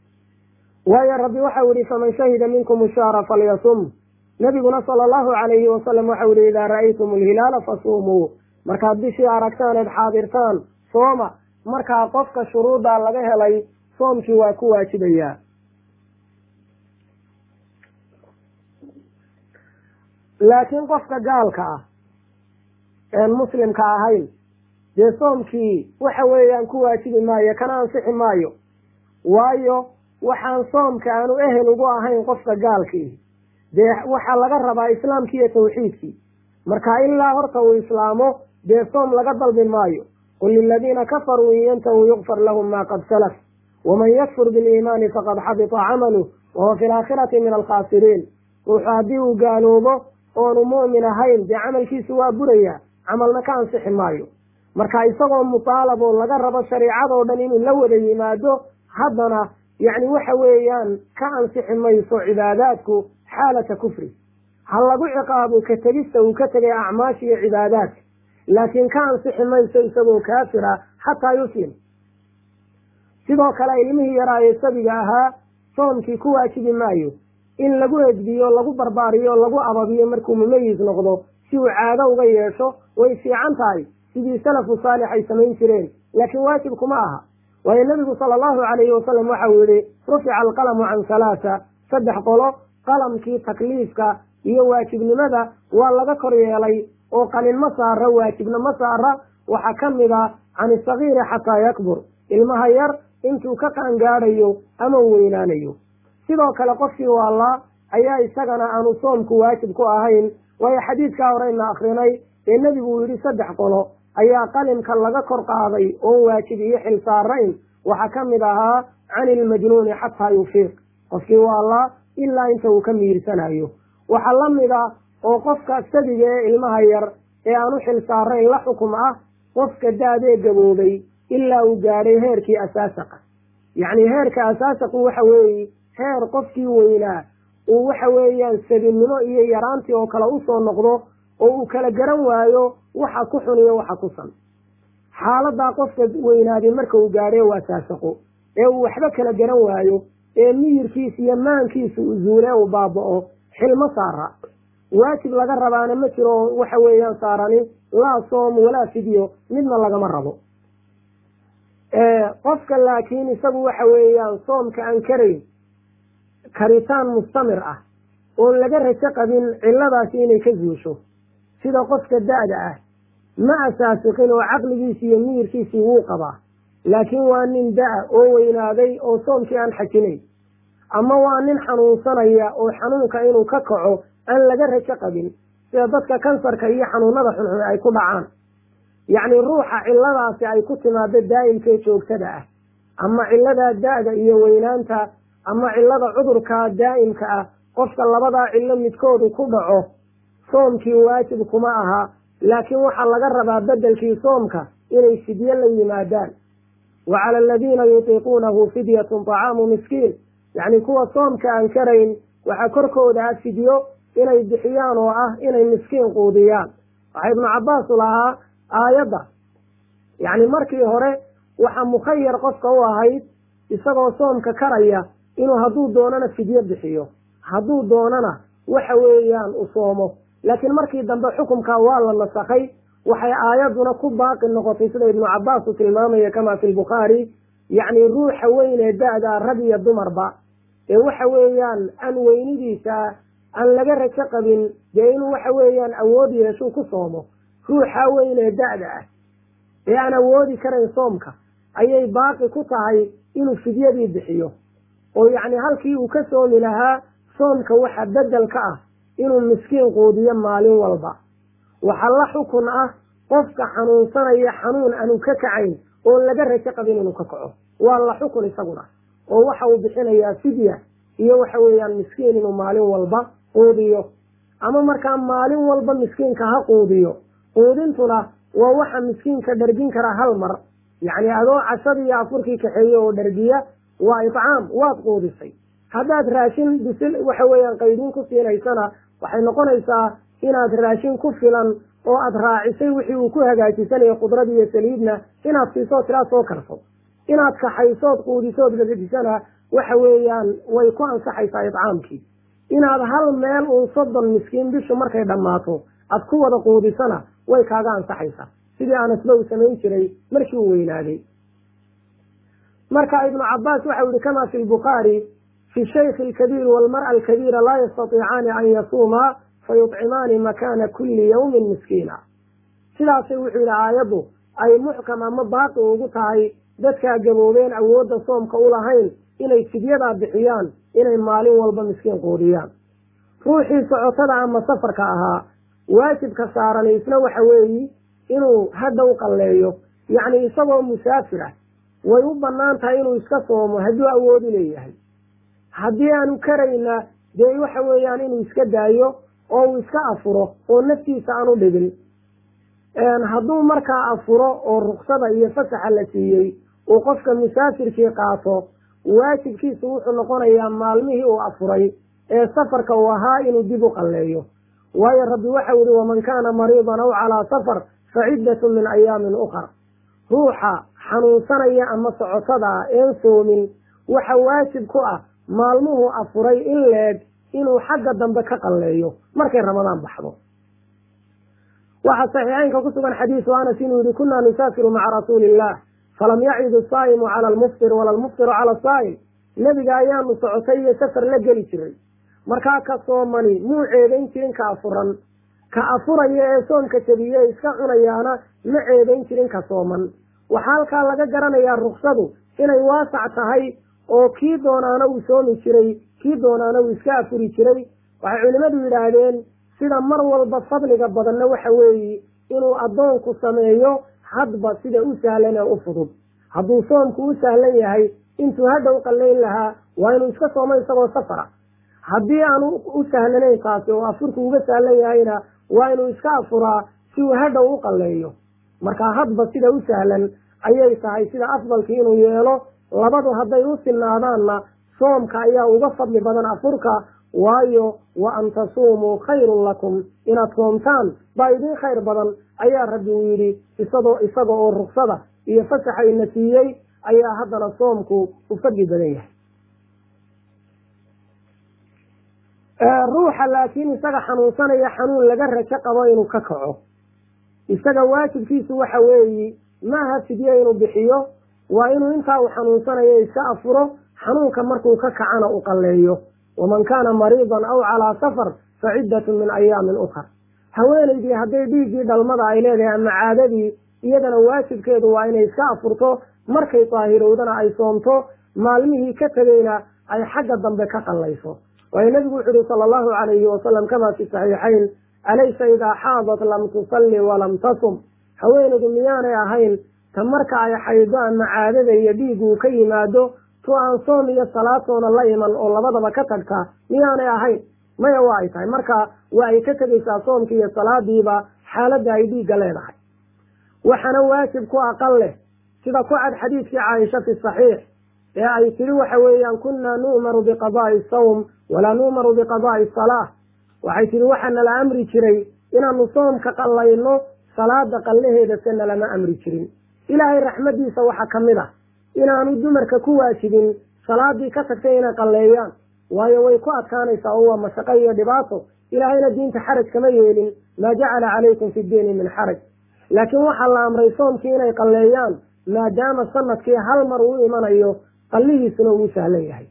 waayo rabbi waxau yihi faman shahida minkum ushaara falyasum. nebiguna sala allahu calayhi wasalam waxau yihi idaa ra'aytum alhilaala fasuumuu. markaad bishii aragtaan eed xaadirtaan sooma. markaa qofka shuruuddaa laga helay soomkii waa ku waajibayaa. laakiin qofka gaalka ah een muslimka ahayn dee soomkii waxa weeyaan ku waajibi maayo, kana ansixi maayo. waayo waxaan soomka aanu ehel ugu ahayn qofka gaalkii, dee waxaa laga rabaa islaamkii iyo tawxiidkii. marka ilaa horta uu islaamo dee soom laga dalbi maayo. qul liladiina kafaruu in yantahuu yukfar lahum maa qad salaf waman yakfur biliimaani faqad xabita camaluh wahuwa fi laakhirati min alkhaasiriin. ruuxu haddii uu gaaloobo oonu mu'min ahayn dee camalkiisu waa burayaa, camalna ka ansixi maayo. marka isagoo mutaalab oo laga rabo shariicadoo dhan inuu la wada yimaado, haddana yacni waxa weeyaan ka ansixi mayso cibaadaadku xaalata kufri. ha lagu ciqaabo ka tegista uu ka tegay acmaasha iyo cibaadaadka, laakiin ka ansixi mayso isagoo kaafira xataa yuslim. sidoo kale ilmihii yaraa ee sabiga ahaa soomkii ku waajibi maayo. in lagu edbiyo lagu barbaariyo lagu ababiyo markuu mumayis noqdo si uu caado uga yeesho way fiican tahay sidii salafu saalix ay samayn jireen laakiin waajibkuma aha waayo nebigu sala allahu calayhi wasalam waxa uu yihi rufica alqalamu can halaasa saddex qolo qalamkii takliifka iyo waajibnimada waa laga kor yeelay oo qalin ma saara waajibna ma saara waxaa ka mid a can isagiiri xataa yakbur ilmaha yar intuu ka qaangaadhayo ama weynaanayo sidoo kale qofkii waalaa ayaa isagana aanu soomku waajib ku ahayn waayo xadiidkaa horeyna akrinay ee nebigu uu yidhi saddex qolo ayaa qalimka laga kor qaaday oon waajib iyo xil saarayn waxaa ka mid ahaa cani ilmajnuuni xataa yufiiq qofkii waalaa ilaa inta uu ka miirsanayo waxaa la mid a oo qofka sabiga ee ilmaha yar ee aan u xil saarayn la xukum ah qofka da-dee gaboobay ilaa uu gaadhay heerkii asaasaqa yacni heerka asaasaqu waxa weeye heer qofkii weynaa uu waxa weeyaan sabinimo iyo yaraantii oo kale usoo noqdo oo uu kala garan waayo waxa ku xun iyo waxa ku san xaaladaa qofka weynaaday marka uu gaadhay waa asaasaqo ee uu waxba kala garan waayo ee miyirkiisa iyo maankiisa uu zuule uu baaba-o xilmo saara waajib laga rabaana ma jiro waxa weeyaan saarani laa soom walaa fidyo midna lagama rabo qofka laakiin isagu waxa weeyaan soomka aan karayn karitaan mustamir ah oon laga rajo qabin cilladaasi inay ka zuusho sida qofka da-da ah ma asaasiqin oo caqligiisi iyo miyirkiisii wuu qabaa laakiin waa nin da- oo weynaaday oo soomkii aan xajinayn ama waa nin xanuunsanaya oo xanuunka inuu ka kaco aan laga rajo qabin sida dadka kansarka iyo xanuunada xunxun ay ku dhacaan yacni ruuxa cilladaasi ay ku timaado daa'imkee joogtada ah ama cilladaa da-da iyo weynaanta ama cillada cudurka daa'imka ah qofka labadaa cillo midkoodu ku dhaco soomkii waajib kuma aha laakiin waxaa laga rabaa bedelkii soomka inay fidyo la yimaadaan wa cala aladiina yutiiquunahu fidyatun طacaamu miskiin yacni kuwa soomka aan karayn waxaa korkooda ah fidyo inay bixiyaan oo ah inay miskiin quudiyaan waxaa ibnu cabbaas lahaa aayadda yacni markii hore waxaa mukhayar qofka u ahayd isagoo soomka karaya inuu hadduu doonana fidyo bixiyo hadduu doonana waxa weeyaan u soomo laakiin markii dambe xukumkaa waa la nasakhay waxay aayadduna ku baaqi noqotay sida ibnu cabbaas uu tilmaamaya kamaa fi lbukhaari yacni ruuxa weyn ee da-da rag iyo dumarba ee waxa weeyaan aan weynidiisa aan laga rajo qabin dee inuu waxa weeyaan awood yeeshuu ku soomo ruuxa weyn ee da-da ah ee aan awoodi karayn soomka ayay baaqi ku tahay inuu fidyadii bixiyo oo yacni halkii uu ka soomi lahaa soomka waxa bedel ka ah inuu miskiin quudiyo maalin walba waxaa la xukun ah qofka xanuunsanaya xanuun aanu ka kacayn oo laga rajo qabin inuu ka kaco waa la xukun isaguna oo waxa uu bixinayaa fidya iyo waxa weeyaan miskiin inuu maalin walba quudiyo ama markaa maalin walba miskiinka ha quudiyo quudintuna waa waxa miskiinka dhargin kara hal mar yacni adoo cashadii iyo afurkii kaxeeye oo dhargiya waa itcaam waad quudisay haddaad raashin bisil waxa weeyaan qaydin ku siinaysana waxay noqonaysaa inaad raashin ku filan oo aad raacisay wixii uu ku hagaajisanayo khudrad iyo saliidna inaad siiso tiraa soo karso inaad kaxaysood quudisood gadajisana waxa weeyaan way ku ansaxaysaa itcaamkii inaad hal meel uun soddon miskiin bishu markay dhammaato aad ku wada quudisana way kaaga ansaxaysaa sidii anasba uu samayn jiray markii uu weynaaday marka ibnu cabbaas waxau yihi kamaa fi lbukhaari fi shaykhi alkabiir walmar'a alkabiira laa yastatiicaani an yasuumaa fayuطcimaani makaana kulli yawmin miskiina sidaasay wuxuu yidhi aayaddu ay muxkam ama baaqi ugu tahay dadkaa gaboobeen awoodda soomka u lahayn inay fidyadaa bixiyaan inay maalin walba miskiin quudiyaan ruuxii socotada ama safarka ahaa waajibka saaran isna waxa weeyi inuu hadda u qalleeyo yacni isagoo musaafir ah way u bannaan tahay inuu iska soomo hadduu awoodi leeyahay haddii aanu karayna dee waxa weeyaan inuu iska daayo oo uu iska afuro oo naftiisa aanu dhibin hadduu markaa afuro oo ruksada iyo fasaxa la siiyey uu qofka musaafirkii qaato waajibkiisu wuxuu noqonayaa maalmihii uu afuray ee safarka uu ahaa inuu dib u qalleeyo waayo rabbi waxau yihi waman kaana mariidan aw calaa safar fa ciddatun min ayaamin ukhar ruuxa xanuunsanaya ama socotada ah een soomin waxa waajib ku ah maalmuhu afuray in leeg inuu xagga dambe ka qalleeyo markay ramadaan baxdo. waxaa saxiixaynka ku sugan xadiisu anas inuu yihi kunaa nusaafiru maca rasuuli illah falam yacidu asaa'imu cala almuftir wala almuftiru cala asaa'im. nebiga ayaanu socotay iyo safar la geli jiray, markaa ka soomani muu ceedayn jirin ka afuran, ka afuraya ee soomka jabiye iska cunayaana ma ceedayn jirin ka sooman. waxaa halkaa laga garanayaa ruksadu inay waasac tahay oo kii doonaana uu soomi jiray, kii doonaana uu iska afuri jiray. waxay culimmadu yidhaahdeen sida mar walba fadliga badanna waxa weeye inuu addoonku sameeyo hadba sida u sahlan ee u fudud. hadduu soomku u sahlan yahay intuu hadhow qallayn lahaa waa inuu iska soomo isagoo safara. haddii aanu u sahlanayn taasi oo afurku uga sahlan yahayna waa inuu iska afuraa si uu hadhow u qalleeyo. markaa hadba sida u sahlan ayay tahay sida afdalkii inuu yeelo. labadu hadday u sinaadaanna soomka ayaa uga fadli badan afurka, waayo wa an tasuumuu khayrun lakum, inaad soomtaan baa idin khayr badan ayaa rabbi uu yidhi. isagoo isaga oo ruksada iyo fasaxa ina siiyey ayaa haddana soomku u fadli badan yahay. ruuxa laakiin isaga xanuunsanaya xanuun laga rajo qabo inuu ka kaco, isaga waajibkiisu waxa weeyi maaha fidye inuu bixiyo, waa inuu intaa uu xanuunsanayo iska afuro, xanuunka markuu ka kacana u qalleeyo. waman kaana mariidan aw calaa safar fa ciddatun min ayaamin ukhar. haweenaydii hadday dhiiggii dhalmada ay leedahay ama caadadii, iyadana waajibkeedu waa inay iska afurto, markay daahirowdana ay soomto, maalmihii ka tegeyna ay xagga dambe ka qallayso. waayo nebigu wuxu uhi sala allahu calayhi wasalam kamaa fi saxiixayn alaysa idaa xaadat lam tusalli walam tasum. haweenaydu miyaanay ahayn ta marka ay xaydo ama caadada iyo dhiigu ka yimaado tu aan soom iyo salaatoona la iman oo labadaba ka tagtaa miyaanay ahayn? maya waa ay tahay. marka waa ay ka tegaysaa soomkii iyo salaadiiba xaaladda ay dhiigga leedahay. waxaana waajib ku aqal leh sida ku cad xadiidkii caaisha fi saxiix ee ay tiri waxa weeyaan kunaa nu'maru biqadaa'i sawm walaa nu'maru biqadaa'i salaah. waxay tihi waxaa nala amri jiray inaanu soomka qallayno, salaada qallaheeda se nalama amri jirin. ilaahay raxmadiisa waxaa ka mid ah inaanu dumarka ku waajibin salaadii ka tagtay inay qalleeyaan, waayo way ku adkaanaysaa oo waa mashaqo iyo dhibaato. ilaahayna diinta xaraj kama yeelin, maa jacala calaykum fi ddiini min xaraj. laakiin waxaa la amray soomkii inay qalleeyaan maadaama sanadkii hal mar uu imanayo, qallihiisuna uu sahlan yahay.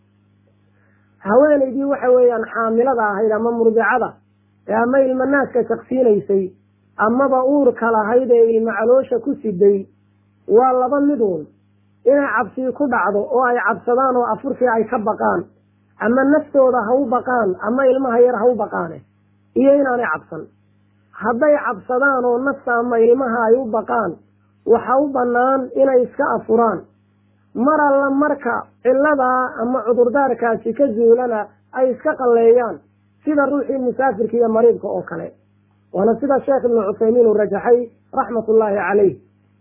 haweenaydii waxa weeyaan xaamilada ahayd ama murdicada ee ama ilma naaska shaqsiinaysay amaba uurka lahayd ee ilma caloosha ku siday, waa laba miduun inay cabsii ku dhacdo oo ay cabsadaan oo afurkii ay ka baqaan, ama naftooda ha u baqaan ama ilmaha yar ha u baqaane, iyo inaanay cabsan. hadday cabsadaan oo nafta ama ilmaha ay u baqaan, waxa u bannaan inay iska afuraan. mar alla marka cilladaa ama cudurdaarkaasi ka zuulana ay iska qalleeyaan, sida ruuxii musaafirka iyo mariidka oo kale. waana sida sheekh ibnu cuthaymiin uu rajaxay raxmatullaahi calayh.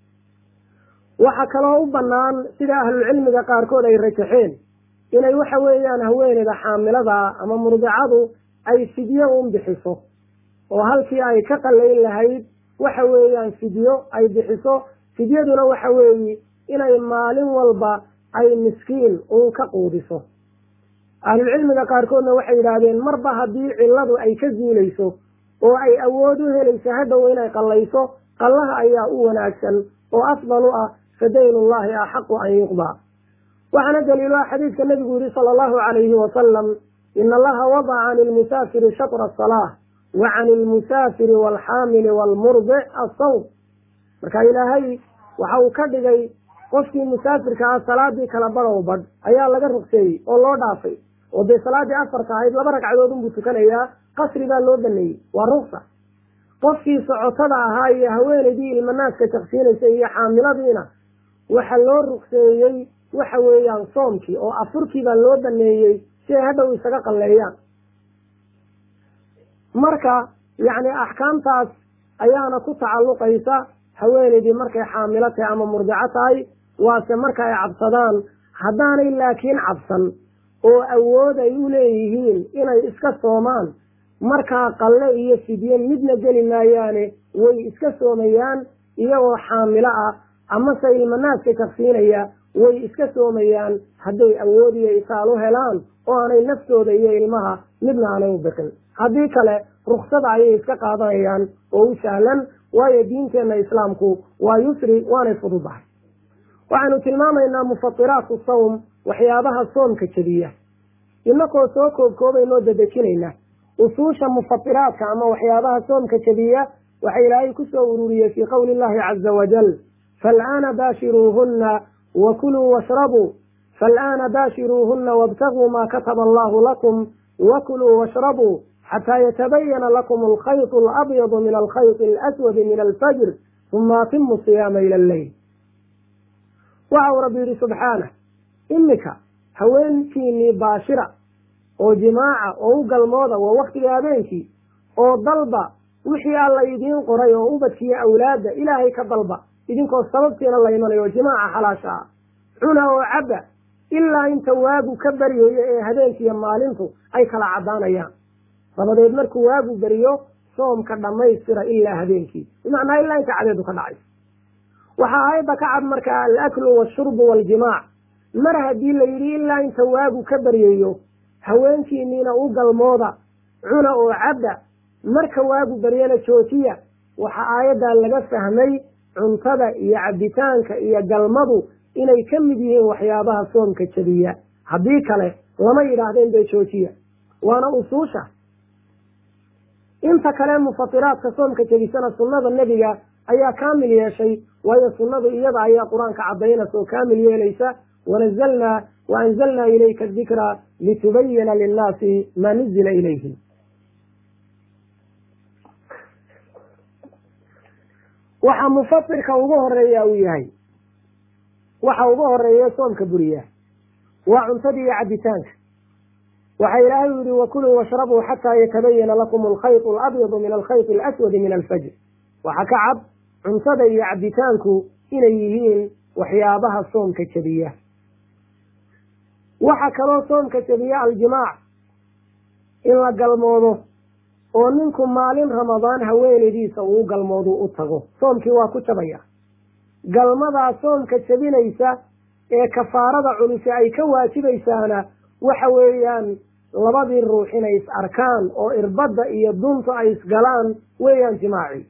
waxaa kaloo u bannaan sida ahlulcilmiga qaarkood ay rajaxeen inay waxa weeyaan haweeneyda xaamilada ama murdicadu ay fidyo un bixiso, oo halkii ay ka qallayn lahayd waxa weeyaan fidyo ay bixiso. fidyaduna waxa weeye inay maalin walba ay miskiin uun ka quudiso. ahlulcilmiga qaarkoodna waxay yidhaahdeen marba haddii cilladu ay ka zuulayso oo ay awood u helayso hadhow inay qallayso, qallaha ayaa u wanaagsan oo afdal u ah, fa daynullahi axaqu an yuqdaa. waxaana daliilo ah xadiidka nebigu yihi sala allahu calayhi wasalam ina allaha wadaca cani lmusaafiri shatra asalaah wa cani lmusaafiri waalxaamili waalmurdic assawm. marka ilaahay waxa uu ka dhigay qofkii musaafirka ah salaadii kala badhow badh ayaa laga rugseeyey oo loo dhaafay, oo dee salaadii afarta ahayd laba ragcadood unbuu tukanayaa, qasri baa loo baneeyey, waa ruksa. qofkii socotada ahaa iyo haweenaydii ilma naaska shaqsiinaysa iyo xaamiladiina waxa loo rugseeyey waxa weeyaan soomkii oo afurkii baa loo baneeyey si ay hadhow isaga qalleeyaan. marka yacni axkaamtaas ayaana ku tacalluqaysa haweenaydii markay xaamilo tahay ama murdico tahay, waase marka ay cabsadaan. haddaanay laakiin cabsan oo awood ay u leeyihiin inay iska soomaan, markaa qalle iyo fidye midna geli maayaane way iska soomayaan iyagoo xaamilo ah ama se ilmanaaska jaqsiinaya way iska soomayaan hadday awood iyo isaal u helaan oo aanay naftooda iyo ilmaha midna aanay u biqin. haddii kale ruksada ayay iska qaadanayaan oo u sahlan, waayo diinteenna islaamku waa yusri waanay fududahay. waxaynu tilmaamaynaa mufatiraatu sawm, waxyaabaha soomka jebiya, inakoo soo koobkoobaynoo dadejinaynaa usuusha mufatiraadka ama waxyaabaha soomka jebiya. waxa ilaahay ku soo ururiyey fii qowli llahi caza wajal, fal'aana baashiruuhunna wakuluu washrabuu fal'aana baashiruuhunna wabtaguu maa kataba allahu lakum wakuluu washrabuu xataa yatabayana lakum alkhayط alabyadu min alkhayط alaswadi min alfajr uma atimu siyaama ila alleyl. waxa uu rabbi yidhi subxaanah, imika haweenkiinii baashira oo jimaaca oo u galmooda waa waktiga habeenkii, oo dalba wixii alla idiin qoray oo ubadkiiyo awlaadda ilaahay ka dalba, idinkoo sababtiina la imanayo jimaaca xalaasha ah. cuna oo cabba ilaa inta waagu ka baryayo ee habeenkiiyo maalintu ay kala caddaanayaan. dabadeed markuu waagu beriyo soomka dhammaystira ilaa habeenkii, bimacnaa ilaa inta cadeedu ka dhacayso. waxaa aayadda ka cad markaa alaklu washurbu waaljimaac. mar haddii la yidhi ilaa inta waagu ka baryayo haweenkiiniina u galmooda, cuna oo cabba, marka waagu baryana joojiya, waxaa aayaddaa laga fahmay cuntada iyo cabbitaanka iyo galmadu inay ka mid yihiin waxyaabaha soomka jebiya. haddii kale lama yidhaahdeen bay joojiya, waana usuusha. inta kale mufatiraadka soomka jebisana sunnada nebiga ayaa kaamil yeeshay, waayo sunnadu iyada ayaa qur-aanka caddaynaysa oo kaamil yeelaysa. wanazalnaa waanzalnaa ilayka adikra litubayina linnaasi maa nuzila ilayhim. waxa mufatirka ugu horeeya uu yahay, waxa ugu horeeya soomka buriya waa cuntada iyo cabbitaanka. waxa ilaahay u yihi wakuluu washrabuu xataa yatabayana lakum alkhayط alabyadu min alkhayط alaswadi min alfajr. waxa ka cad cuntada iyo cabbitaanku inay yihiin waxyaabaha soomka jebiya. waxa kaloo soomka jebiya aljimaac, in la galmoodo oo ninku maalin ramadaan haweenaydiisa uu galmoodu u tago, soomkii waa ku jabaya. galmadaa soomka jebinaysa ee kafaarada culisi ay ka waajibaysaana waxa weeyaan labadii ruux inay is arkaan oo irbadda iyo dunta ay isgalaan weeyaan jimaaci.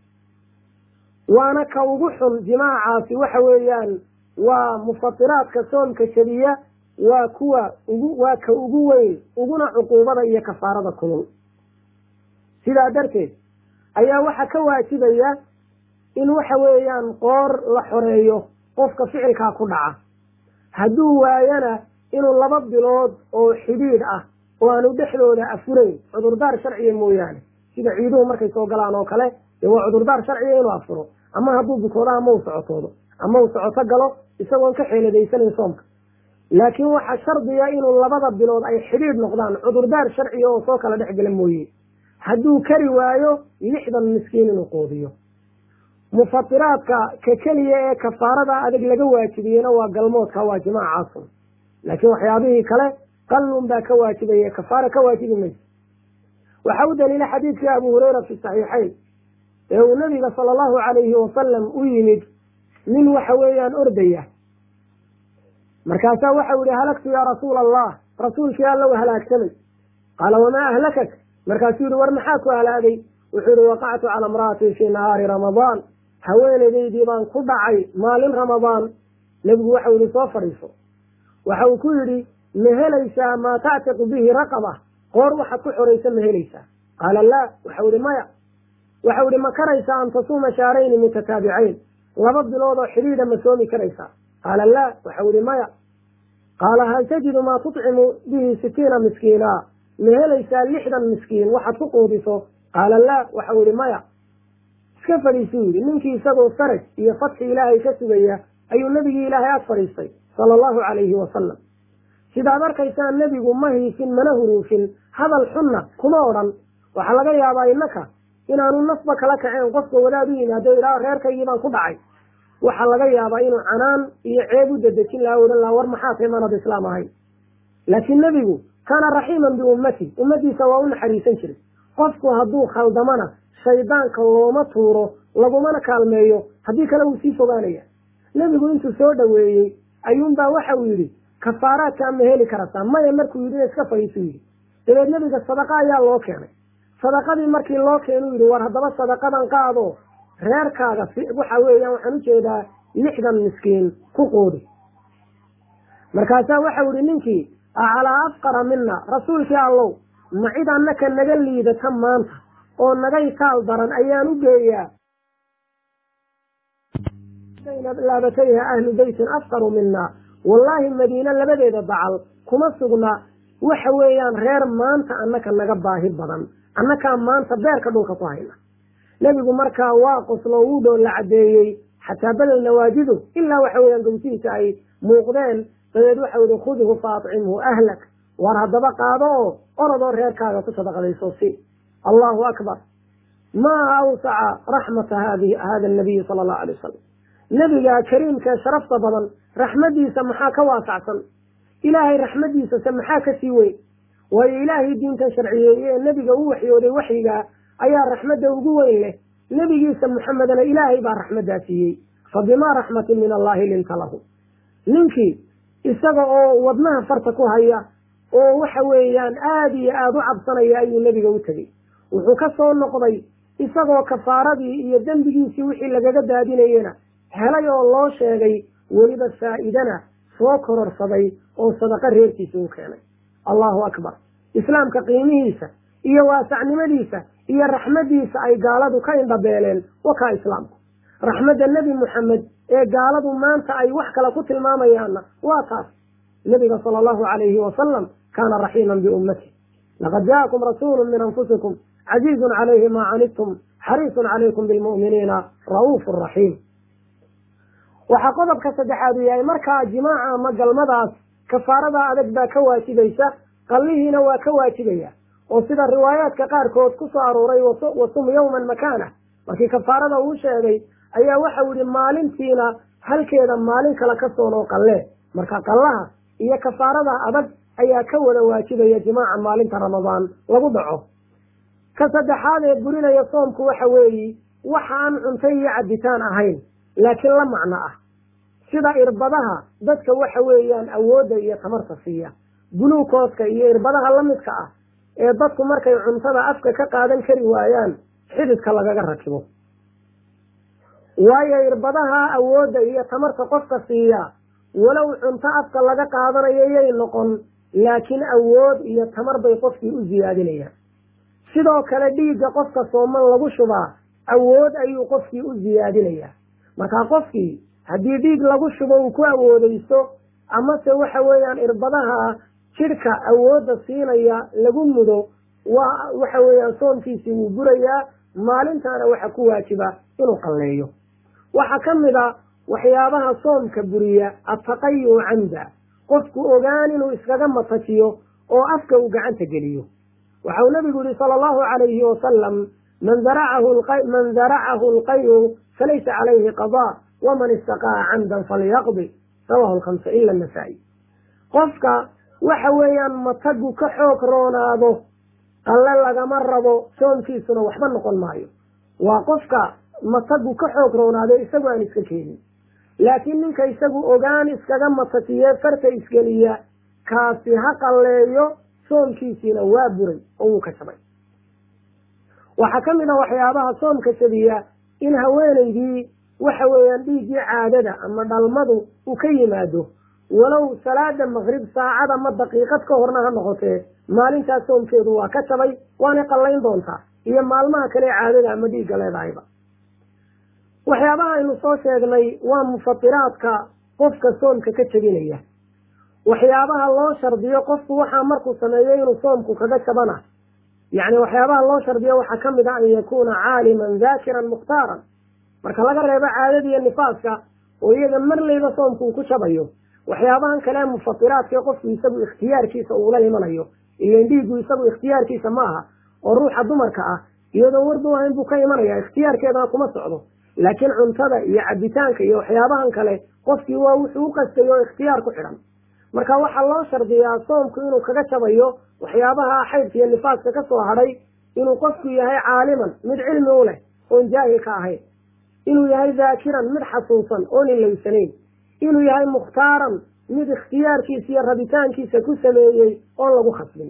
waana ka ugu xun jimaacaasi waxa weeyaan waa mufatiraadka soomka jebiya, waa kuwa ugu waa ka ugu weyn uguna cuquubada iyo kafaarada kulul. sidaa darteed ayaa waxa ka waajibaya in waxa weeyaan qoor la xoreeyo qofka ficilkaa ku dhaca. hadduu waayana inuu laba bilood oo xidhiidh ah oo aanu dhexdooda afurayn, cudurdaar sharciya mooyaane, sida ciiduhu markay soo galaan oo kale, dee waa cudurdaar sharciya inuu afuro, ama hadduu bukoodo ama uu socotoodo ama uu socoto galo isagoon ka xeeladaysanin soomka. laakiin waxaa shardiya inuu labada bilood ay xidhiidh noqdaan, cudurdaar sharciya oo soo kala dhex gala mooye. hadduu kari waayo lixdan miskiin inuu quudiyo. mufatiraadka ka keliya ee kafaarada adag laga waajibiyeyna waa galmoodka, waa jimaacaas. laakiin waxyaabihii kale qallun baa ka waajibaya, kafaara ka waajibi mayso. waxa u daliila xadiidkii abu hurayra fi saxiixayn ee uu nabiga sala allahu calayhi wasalam u yimid nin waxa weeyaan ordaya, markaasaa waxau yihi halagtu yaa rasuula allah, rasuulkii alla u halaagsamay. qaala wamaa ahlakak, markaasuu yihi war maxaa ku halaagay? wuxuu yihi waqactu cala imra'atii fii nahaari ramadaan, haweenaydaydii baan ku dhacay maalin ramadaan. nebigu waxau yihi soo fadhiiso. waxa uu ku yidhi ma helaysaa maa tactiqu bihi raqaba, qoor waxaad ku xoraysa ma helaysaa? qaala laa. waxau yihi maya. waxau yihi ma karaysaa an tasuuma shahrayni mutataabicayn, laba bilood oo xidhiidha ma soomi karaysaa? qaala laa. waxau yihi maya. qaala hal tajidu maa tutcimu bihi sitiina miskiina, ma helaysaa lixdan miskiin waxaad ku quudiso? qaala laa. waxau yihi maya. iska fadhiisuu yidhi. ninkii isagoo faraj iyo fatxi ilaahay ka sugaya ayuu nebigii ilaahay ag fadhiistay sala allahu calayhi wasalam. sidaad arkaysaan nebigu ma hiisin mana huruufin, hadal xunna kuma odhan. waxaa laga yaabaa innaka inaanu nafba kala kaceen qofka wadaad u yimaado idhaa reerkaygii baan ku dhacay. waxaa laga yaabaa inuu canaan iyo ceeb u dedejin lahaa, odhan lahaa war maxaa tahay maanad islaam ahayn. laakiin nebigu kaana raxiiman biummati, ummadiisa waa u naxariisan jiray. qofku hadduu khaldamana shaydaanka looma tuuro, lagumana kaalmeeyo, haddii kale wuu sii fogaanaya. nebigu intuu soo dhaweeyey ayuunbaa waxa uu yidhi kafaaraadkaa ma heli karataa maya markuu yidhi iska fadhiisu yidhi dabeed nebiga sadaqa ayaa loo keenay sadaqadii markii loo keenuu yidhi war haddaba sadaqadan qaado reerkaaga waxa weeyaan waxaan ujeedaa lixdan miskiin ku quudi markaasaa waxau yihi ninkii acalaa afqara mina rasuulkii allow ma cid annaka naga liidata maanta oo nagay taal daran ayaan u geeyaa laabatayha ahlu beytin afqaru mina wallaahi madiine labadeeda dacal kuma sugna waxa weeyaan reer maanta annaka naga baahi badan annakaa maanta beerka dhulka ku hayna nebigu markaa waa qoslo wuu dhow la caddeeyey xataa badel nawaajidu ilaa waxa weeyaan gowsihiisa ay muuqdeen dabeed waxau yihi khudhu faacimhu ahlak war haddaba qaado oo orodoo reerkaaga ku sadaqadayso si allahu akbar maa awsaca raxmata hadi hada nabiyi sala allahu alay wasalam nebiga kariimkae sharafta badan raxmadiisa maxaa ka waasacsan ilaahay raxmadiisase maxaa ka sii weyn waayo ilaahay diintan sharciyeeye ee nebiga u waxyooday waxyigaa ayaa raxmadda ugu weyn leh nebigiisa muxamedana ilaahay baa raxmaddaa siiyey fa bimaa raxmatin min allahi linta lahu ninkii isaga oo wadnaha farta ku haya oo waxa weeyaan aada iyo aada u cabsanaya ayuu nebiga u tegey wuxuu ka soo noqday isagoo kafaaradii iyo dembigiisii wixii lagaga daadinayena helay oo loo sheegay weliba faa'iidana soo kororsaday oo sadaqa reerkiisa u keenay allahu akbar islaamka qiimihiisa iyo waasacnimadiisa iyo raxmadiisa ay gaaladu ka indhabeeleen wakaa islaamku raxmadda nebi moxamed ee gaaladu maanta ay wax kale ku tilmaamayaanna waa taas nebiga sala allahu calayhi wasalam kaana raxiiman biummati laqad jaakum rasuulu min anfusikum casiizun calayhi maa canidtum xariisun calaykum bilmu'miniina ra'uufu raxiim waxaa qodobka saddexaad u yahay markaa jimaaca ama galmadaas kafaaradaa adag baa ka waajibaysa qallihiina waa ka waajibaya oo sida riwaayaadka qaarkood ku soo arooray wasum yowman makaana markii kafaarada uu sheegay ayaa waxau yihi maalintiina halkeeda maalin kale ka soonoo qallee marka qallaha iyo kafaarada adag ayaa ka wada waajibaya jimaaca maalinta ramadaan lagu dhaco ka saddexaad ee burinaya soomku waxa weeyi waxa aan cunto iyo cabitaan ahayn laakiin la macno ah sida irbadaha dadka waxa weeyaan awoodda iyo tamarta siiya guluukooska iyo irbadaha la midka ah ee dadku markay cuntada afka ka qaadan kari waayaan xididka lagaga rakibo waayo irbadaha awoodda iyo tamarta qofka siiya walow cunto afka laga qaadanayo yay noqon laakiin awood iyo tamar bay qofkii u siyaadinayaan sidoo kale dhiigga qofka sooman lagu shubaa awood ayuu qofkii u siyaadinayaa markaa qofkii haddii dhiig lagu shubo uu ku awoodaysto amase waxa weeyaan irbadaha jidhka awoodda siinaya lagu mudo waa waxa weeyaan soomkiisii wuu burayaa maalintaana waxa ku waajiba inuu qalleeyo waxaa ka mid a waxyaabaha soomka buriya attaqayu camda qofku ogaan inuu iskaga matajiyo oo afka uu gacanta geliyo waxau nabigu yihi sala allahu calayhi wasalam man daracahu man daracahu alqayu falaysa calayhi qadaa waman istaqaa camdan falyaqdi rawahu lkhamsa ila nasaa-i qofka waxa weeyaan matagu ka xoog roonaado qalle lagama rabo soomkiisuna waxba noqon maayo waa qofka matagu ka xoog roonaado isagu aan iska keenin laakiin ninka isagu ogaan iskaga matatiye farta isgeliya kaasi ha qalleeyo soomkiisiina waa buray oo wuu ka jabay waxaa ka mid a waxyaabaha soomka jabiya in haweenaydii waxa weeyaan dhiiggii caadada ama dhalmadu uu ka yimaado walow salaada maqrib saacada ma daqiiqad ka horna ha noqotee maalintaas soomkeedu waa ka jabay waanay qallayn doontaa iyo maalmaha kale caadada ama dhiigga leedahayba waxyaabaha aynu soo sheegnay waa mufatiraadka qofka soomka ka jabinaya waxyaabaha loo shardiyo qofku waxaa markuu sameeyo inuu soomku kaga jabana yacni waxyaabaha loo shardiyo waxaa ka mid a an yakuuna caaliman daakiran mukhtaaran marka laga reebo caadada iyo nifaaska oo iyaga marlayba soomku uu ku jabayo waxyaabahan kale mufatiraadka qofku isagu ikhtiyaarkiisa uula imanayo ilan dhiigu isagu ikhtiyaarkiisa ma aha oo ruuxa dumarka ah iyadoo wardu ahayn buu ka imanaya ikhtiyaarkeedana kuma socdo laakiin cuntada iyo cabitaanka iyo waxyaabahan kale qofkii waa wuxuu u qastay oo ikhtiyaar ku xidhan marka waxaa loo shardiyaa soomku inuu kaga jabayo waxyaabaha xaydka iyo nifaaska ka soo hadhay inuu qofku yahay caaliman mid cilmi u leh oon jaahil ka ahayn inuu yahay daakiran mid xasuusan oon ilowsanayn inuu yahay mukhtaaran mid ikhtiyaarkiisa iyo rabitaankiisa ku sameeyey oon lagu khasbin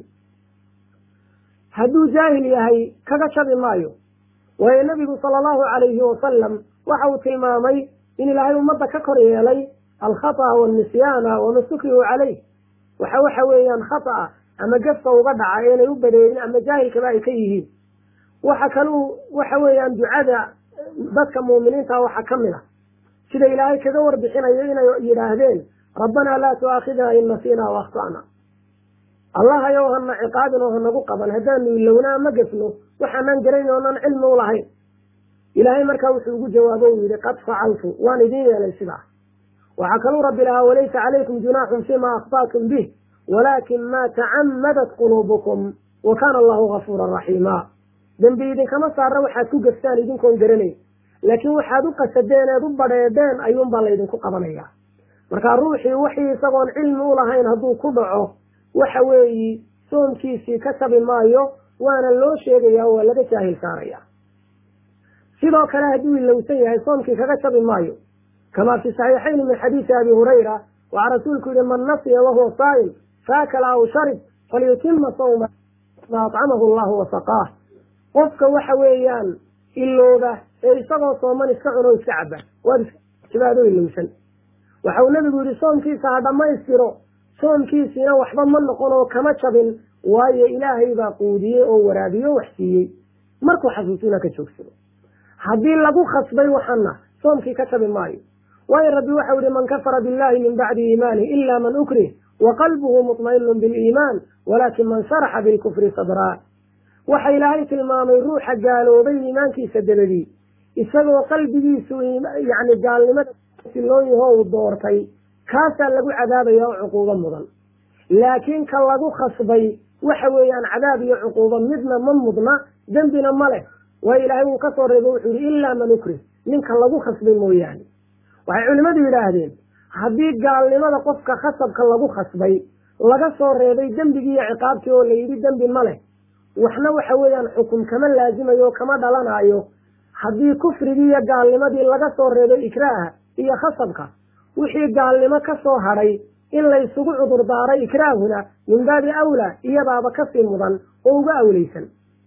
hadduu jaahil yahay kaga jabi maayo waayo nabigu sala allahu calayhi wasalam waxa uu tilmaamay in ilaahay ummadda ka kor yeelay alkhata'a wanisyaana wama sukrihu calayh waxa waxa weeyaan khata'a ama gafka uga dhaca inay u badeeyin ama jaahilkaba ay ka yihiin waxa kaluu waxa weeyaan ducada dadka muuminiinta waxa ka mid ah sida ilaahay kaga warbixinayo inay yidhaahdeen rabbanaa laa tu'aakhidnaa in nasiinaa wa akhta'na allah ayow hana ciqaabin oo hanagu qaban haddaanu ilowna ama gafno waxaanan garayn oonan cilmi u lahayn ilaahay markaa wuxuu ugu jawaabo uu yidhi qad facaltu waan idin yeelay sidaa waxaa kaluu rabbi lahaa walaysa calaykum junaaxun fimaa akhta'tum bih walaakin maa tacammadat quluubukum wa kaana allahu gafuuran raxiima dembi idinkama saara waxaad ku gaftaan idinkoon garanayn laakiin waxaad u qasadeen eed u badheedheen ayuunbaa laydinku qabanaya markaa ruuxii wixii isagoon cilmi u lahayn hadduu ku dhaco waxa weeyi soomkiisii ka tabi maayo waana loo sheegaya waa laga jaahil saaraya sidoo kale hadduu ilowsan yahay soomkii kaga tabi maayo kamaa fi saxiixayni min xadiisi abi hurayra waxaa rasuulku yihi man nasiya wahuwa saa'im faakala aw sharib falyutima sawma ma acamahu allahu wasaqaah qofka waxa weeyaan ilooda ee isagoo sooman iska cuno iska caba waad iskaado ilowsan waxa uu nabigu yihi soomkiisa ha dhammaystiro soomkiisiina waxba ma noqon oo kama jabin waayo ilaahay baa quudiyey oo waraabiye o wax siiyey markuu xasuusina ka joogsado haddii lagu khasbay waxana soomkii ka jabi maayo waayo rabbi waxau yihi man kafara billahi min bacdi iimaanihi ila man ukrih wa qalbuhu mutma'inun biliimaan walaakin man sharaxa bilkufri sadraa waxa ilaahay tilmaamay ruuxa gaaloobay iimaankiisa dabadii isagoo qalbigiisu yani gaalnimada siloon yaho uu doortay kaasaa lagu cadaabaya oo cuquubo mudan laakiin ka lagu khasbay waxa weeyaan cadaab iyo cuquubo midna ma mudna dembina ma leh waayo ilaahay wuu ka soo reebo wuxuu yihi ilaa man ukrih ninka lagu khasbay mooyaane waxay culimmadu yidhaahdeen haddii gaalnimada qofka khasabka lagu khasbay laga soo reebay dembigii iyo ciqaabtii oo la yidhi dembi ma leh waxna waxa weeyaan xukum kama laazimayo o kama dhalanayo haddii kufrigii iyo gaalnimadii laga soo reebay ikraaha iyo khasabka wixii gaalnimo ka soo hadhay in laysugu cudur daaray ikraahuna min baabi awlaa iyadaaba kasii mudan oo uga awlaysan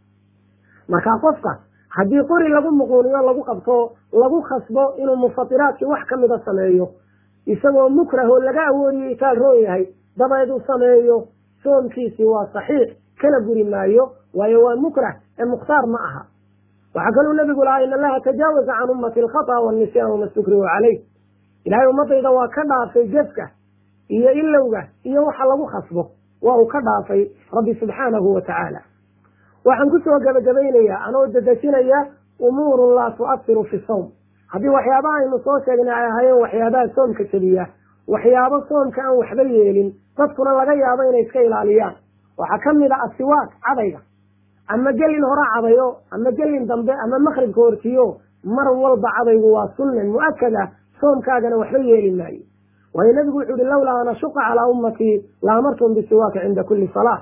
markaa qofka haddii qori lagu muquuniyo lagu qabto lagu khasbo inuu mufatiraadkii wax ka mida sameeyo isagoo mukrah oo laga awoodiyo itaal roon yahay dabeed uu sameeyo soomkiisii waa saxiix kana guri maayo waayo waa mukrah ee mukhtaar ma aha waxaa kaluu nabigu lahaa in allaha tajaawaza can ummati alkhata wanisyan wama stukrihu calayh ilaahay ummadayda waa ka dhaafay gefka iyo ilowga iyo waxa lagu khasbo waa uu ka dhaafay rabbi subxaanahu wa tacaala waxaan kusoo gabagabaynayaa anoo dadejinaya umuurun laa tu'asiru fi sawm haddii waxyaabaha aynu soo sheegnay ay ahaayeen waxyaabaha soomka jebiya waxyaabo soomka aan waxba yeelin dadkuna laga yaabo inay iska ilaaliyaan waxaa ka mid a asiwaak cadayga ama gelin hore cadayo ama gelin dambe ama maqribka hortiyo mar walba cadaygu waa sunne mu-akada soomkaagana waxba yeeli maayo waayo nabigu wuxuu yihi lawlaa an ashuqa calaa ummatii laamartum bisiwaaki cinda kulli salaa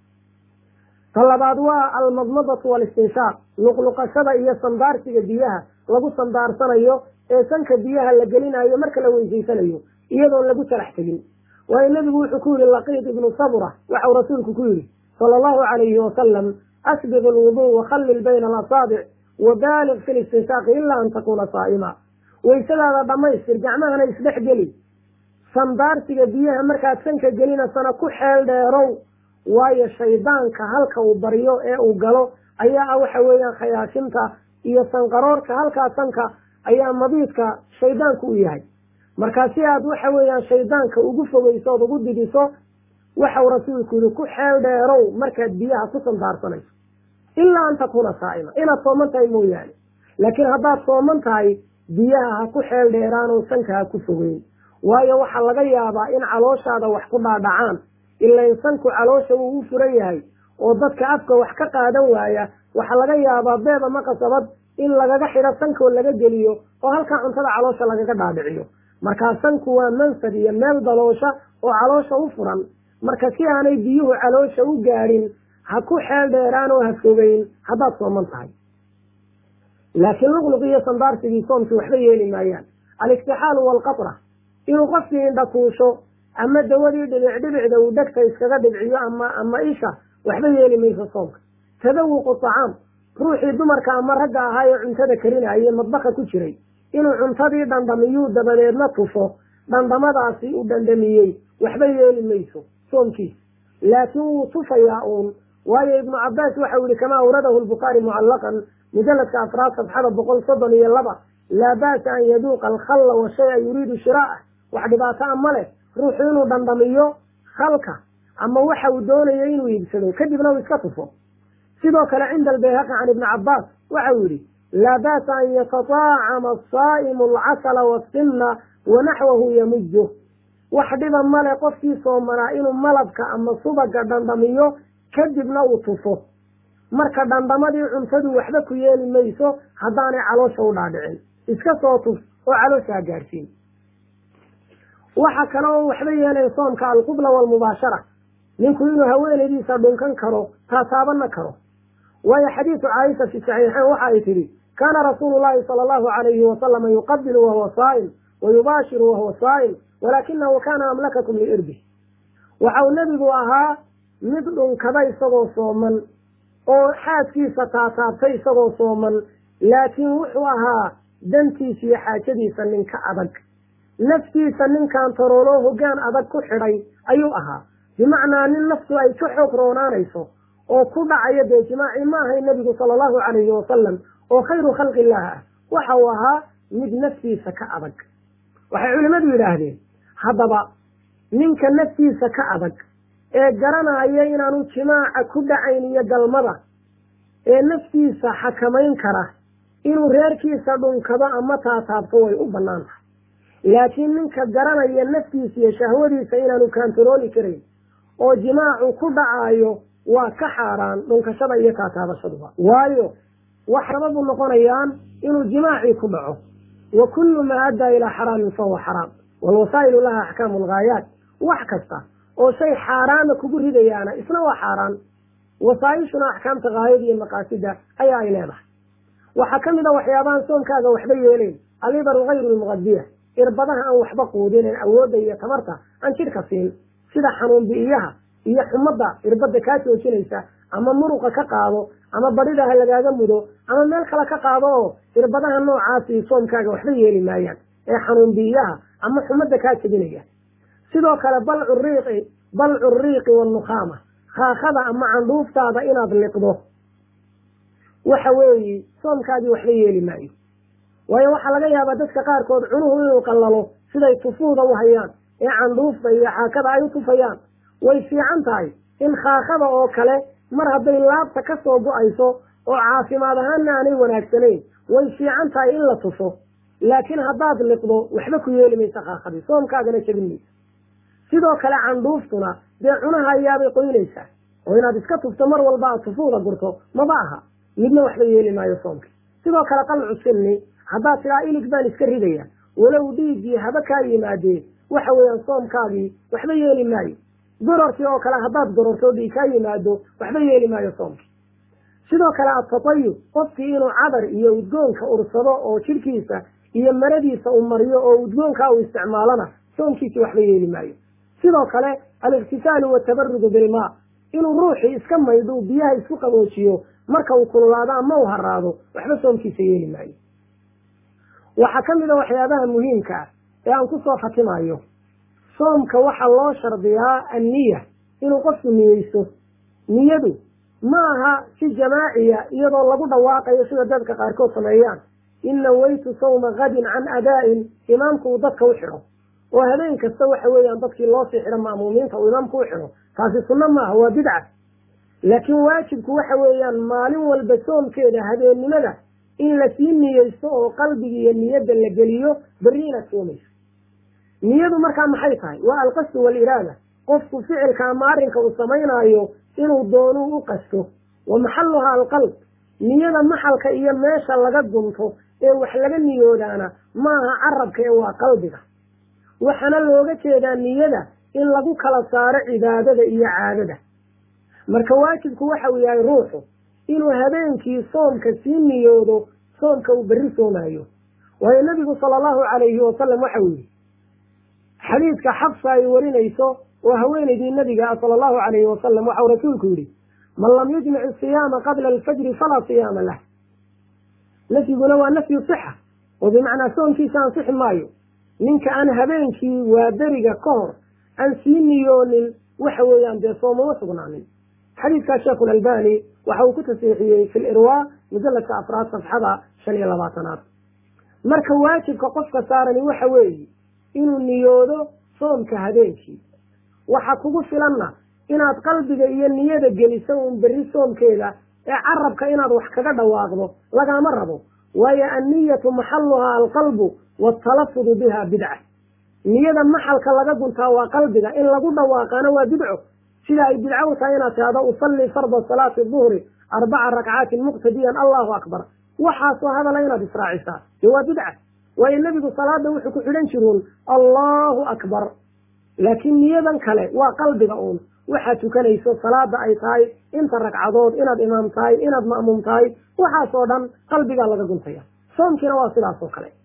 ta labaad waa almadmadatu walistinshaaq luqluqashada iyo sandaarsiga biyaha lagu sandaarsanayo ee sanka biyaha la gelinayo marka la weysaysanayo iyadoon lagu talax tegin waayo nabigu wuxuu ku yihi laqiid ibnu sabra waxau rasuulku ku yihi sala allahu calayhi wasalam asbiq alwuduu wakhallil bayna alasaabic wabaaliq fi listinshaaqi ilaa an takuuna saa'ima waysadaada dhammaystir gacmahana isdhex geli sandaarsiga biyaha markaad sanka gelinasana ku xeel dheerow waayo shaydaanka halka uu baryo ee uu galo ayaa ah waxa weeyaan khayaashinta iyo sanqaroorka halkaa sanka ayaa mabiidka shaydaanku u yahay markaa si aad waxa weeyaan shaydaanka ugu fogeyso ood ugu didiso waxau rasuulku yihi ku xeel dheerow markaad biyaha ku sandaarsanayso ilaa an takuuna saa'ima inaad sooman tahay mooyaane laakiin haddaad sooman tahay biyaha ha ku xeel dheeraanoo sanka ha ku fogeyn waayo waxaa laga yaabaa in calooshaada wax ku dhaadhacaan ilain sanku caloosha wuu u furan yahay oo dadka afka wax ka qaadan waaya waxaa laga yaabaa beeba maqasabad in lagaga xidho sankoo laga geliyo oo halkaa cuntada caloosha lagaga dhaadhiciyo markaa sanku waa mansad iyo meel daloosha oo caloosha u furan marka si aanay biyuhu caloosha u gaadhin ha ku xeel dheeraan oo ha fogeyn haddaad sooman tahay laakiin luqluqiyo sandaarsigii soomkii waxba yeeli maayaan aliktixaalu waalqatra inuu qofkii indhakuusho ama dawadii dhibic dhibicda uu dhegta iskaga dhibciyo ama ama isha waxba yeeli mayso soomka tadawuqu tacaam ruuxii dumarka ama ragga ahaa ee cuntada karinayay madbaqa ku jiray inuu cuntadii dhandhamiyuu dabadeedna tufo dhandhamadaasi u dhandhamiyey waxba yeeli mayso soomkiisa laakiin wuu tufayaa uun waayo ibnu cabbaas waxau yihi kamaa awradahu lbukhaari mucallaqan mujalladka afraad safxada boqol soddon iyo laba laa ba'sa an yaduuqa alkhalla wa shaya yuriidu shiraa'ah wax dhibaato a ma leh ruuxu inuu dhandhamiyo khalka ama waxa uu doonayo inuu iibsado kadibna uu iska tufo sidoo kale cinda albayhaqi can ibni cabbaas waxau yihi laa ba'sa an yatataacama asaa'imu alcasala wasimna wanaxwahu yamujuh wax dhiba male qofkii soomanaa inuu malabka ama subaga dhandhamiyo kadibna uu tufo marka dhandhamadii cuntadu waxba ku yeeli mayso haddaanay caloosha u dhaadhicin iska soo tuf oo calooshaa gaadhsiin waxa kale oo waxba yeelayn soomka alqubla waalmubaashara ninku inuu haweenaydiisa dhunkan karo taataabanna karo waayo xadiisu caaisha fi saxiixayn waxa ay tidhi kaana rasuulu llaahi sala allahu calayhi wasalama yuqabilu wahuwa saa'im wayubaashiru wahuwa saa'im walaakinahu kaana amlakakum liirbih waxau nebigu ahaa mid dhunkada isagoo sooman oo xaaskiisa taataabtay isagoo sooman laakiin wuxuu ahaa dantiisa iyo xaajadiisa ninka adag naftiisa ninkaan tarooloo hoggaan adag ku xidhay ayuu ahaa bimacnaa nin naftu ay ka xoog roonaanayso oo ku dhacayo dee jimaaci ma ahay nebigu sala allahu calayhi wasalam oo khayru khalqi illaah ah waxa uu ahaa mid naftiisa ka adag waxay culimmadu yidhaahdeen haddaba ninka naftiisa ka adag ee garanaya inaanu jimaaca ku dhacayn iyo galmada ee naftiisa xakamayn kara inuu reerkiisa dhunkado ama taataabto way u bannaan tahay laakiin ninka garanaya naftiisa iyo shahwadiisa inaanu kaantarooli karayn oo jimaacu ku dhacaayo waa ka xaaraan dhunkashada iyo taataabashaduba waayo wax sababu noqonayaan inuu jimaacii ku dhaco wa kullu maa addaa ilaa xaraamin fahuwa xaraam waalwasaa'ilu laha axkaamu alghaayaat wax kasta oo shay xaaraana kugu ridayaana isna waa xaaraan wasaa'ishuna axkaamta haayada iyo maqaasida ayaa ay leedahay waxaa ka mid a waxyaabahan soomkaaga waxba yeelayn alibaru hayru lmuqadiya irbadaha aan waxba quudinin awoodda iyo tabarta aan jidhka siin sida xanuun bi'iyaha iyo xumadda irbadda kaa joojinaysa ama muruqa ka qaado ama badhidaha lagaaga mudo ama meel kale ka qaado oo irbadaha noocaasi soomkaaga waxba yeeli maayaan ee xanuun bi'iyaha ama xumadda kaa jebinaya sidoo kale balcu riiqi balcu riiqi wannukhaama khaakada ama candhuuftaada inaad liqdo waxa weeye soomkaagii waxba yeeli maayo waayo waxaa laga yaabaa dadka qaarkood cunuhu inuu qallalo siday tufuuda u hayaan ee candhuufta iyo xaakada ay u tufayaan way fiican tahay in khaakada oo kale mar hadday laabta ka soo go-ayso oo caafimaad ahaanna aanay wanaagsanayn way fiican tahay in la tufo laakiin haddaad liqdo waxba ku yeeli maysa khaakadii soomkaagana jebin maysa sidoo kale candhuuftuna dee cunaha ayaabay qoynaysaa oo inaad iska tufto mar walba aad tufuuda gurto maba aha midna waxba yeeli maayo soomka sidoo kale qalcu sinni haddaad tidhaa ilig baan iska ridaya walow dhiiggii haba kaa yimaadee waxa weeyaan soomkaagii waxba yeeli maayo gororkii oo kale haddaad gororto dhiig kaa yimaado waxba yeeli maayo soomkii sidoo kale atatayub qofkii inuu cadar iyo udgoonka ursado oo jidhkiisa iyo maradiisa uu mariyo oo udgoonkaa uu isticmaalana soomkiisii waxba yeeli maayo sidoo kale aliktisaalu watabarudu bilmaa inuu ruuxii iska maydho biyaha isku qaboojiyo marka uu kululaado ama uu haraado waxba soomkiisa yeeli maayo waxaa ka mid a waxyaabaha muhiimka ah ee aan ku soo khatimayo soomka waxaa loo shardiyaa anniya inuu qofku niyeysto niyadu ma aha si jamaaciya iyadoo lagu dhawaaqayo sida dadka qaarkood sameeyaan in nawaytu sawma kadin can adaa'in imaamku uu dadka u xidho oo habeen kasta waxa weeyaan dadkii loo sii xidho ma'muumiinta uu imaamku u xidho taasi sunno maaha waa bidca laakiin waajibku waxa weeyaan maalin walba soomkeeda habeennimada in lasii niyeysto oo qalbiga iyo niyadda la geliyo berri inaad soomayso niyadu markaa maxay tahay waa alqasdu waaliraada qofku ficilka ama arrinka uu samaynaayo inuu doonuu u qasto wa maxalluhaa alqalb niyada maxalka iyo meesha laga gunto ee wax laga niyoodaana maaha carabka ee waa qalbiga waxaana looga jeedaa niyada in lagu kala saaro cibaadada iyo caadada marka waajibku waxa uu yahay ruuxu inuu habeenkii soomka sii niyoodo soonka uu berri soomayo waayo nabigu sala allahu calayhi wasalam waxa uu yihi xadiidka xabsa ay warinayso oo haweenaydii nabiga ah sala allahu calayhi wasalam waxau rasuulku yihi man lam yujmic asiyaama qabla alfajri falaa siyaama lah nafyiguna waa nafyu sixa oo bimacnaa soonkiisa ansixi maayo ninka aan habeenkii waa beriga ka hor aan sii niyoonin waxa weeyaan dee soomama sugnaanin xadiidkaa sheekhu lalbani waxa uu ku tasiixiyey fi lirwa mujalladka afraad safxada shan iyo labaatanaad marka waajibka qofka saarani waxa weeye inuu niyoodo soomka habeenkii waxa kugu filanna inaad qalbiga iyo niyada geliso uun berri soomkeeda ee carabka inaad wax kaga dhawaaqdo lagama rabo waayo anniyatu maxaluhaa alqalbu waatalafudu biha bidca niyada maxalka laga guntaa waa qalbiga in lagu dhawaaqana waa bidco sida ay bidco u tahay inaad tahdo usalli farda salaati duhri arbaca rakcaatin muqtadiyan allahu akbar waxaasoo hadala inaad israacisaa dee waa bidca waayo nebigu salaada wuxuu ku xidhan jiruun allahu akbar laakiin niyadan kale waa qalbiga uun waxaad tukanayso salaada ay tahay inta ragcadood inaad imaam tahay inaad ma'muum tahay waxaasoo dhan qalbigaa laga guntaya soomkiina waa sidaas oo kale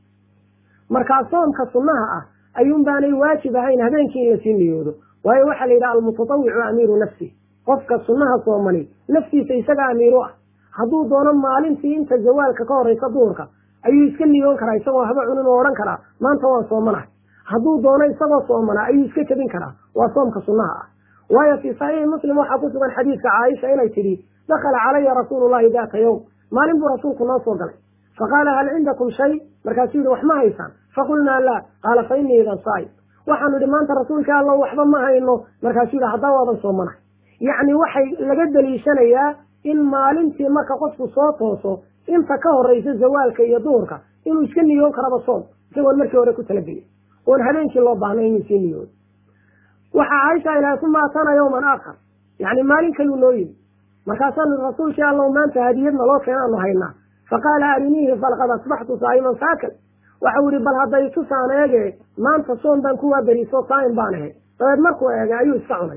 markaa soomka sunnaha ah ayuun baanay waajib ahayn habeenkii in lasii niyoodo waayo waxaa la yidhaha almutatawicu amiiru nafsi qofka sunnaha soomani naftiisa isaga amiiru ah hadduu doono maalintii inta zawaalka ka horeysa duhurka ayuu iska niyoon karaa isagoo haba cunin oo odhan karaa maanta waan soomanahay hadduu doono isagoo soomanaa ayuu iska jebin karaa waa soomka sunnaha ah waayo fii saxiixi muslim waxaa ku sugan xadiidka caaisha inay tidhi dakhala calaya rasuulu llahi daata yowm maalin buu rasuulku noo soo galay faqaala hal cindakum shay markaasuu yihi wax ma haysaan faqulnaa laa qaala fa innii idan saa'im waxaanu idhi maanta rasuulka allo waxba ma hayno markaasuu yihi haddaa waadan soomanahay yacni waxay laga daliishanayaa in maalintii marka qofku soo tooso inta ka horeysa zawaalka iyo duhurka inuu iska niyoon karaba soom isagoon markii hore ku talagelin oon habeenkii loo baahnay inuu sii niyoodo waxaa caaisha ilahay uma atana yawman aakhar yacni maalin kaluu noo yimi markaasaanu rasuulkii allow maanta hadiyadna loo keenaanu haynaa faqaala ariniihi falqad asbaxtu saa'iman faakal waxau yihi bal hadday tusaan eege maanta soom baan kuwaa beriso saa'im baan ahay dabeed markuu eegay ayuu iska cunay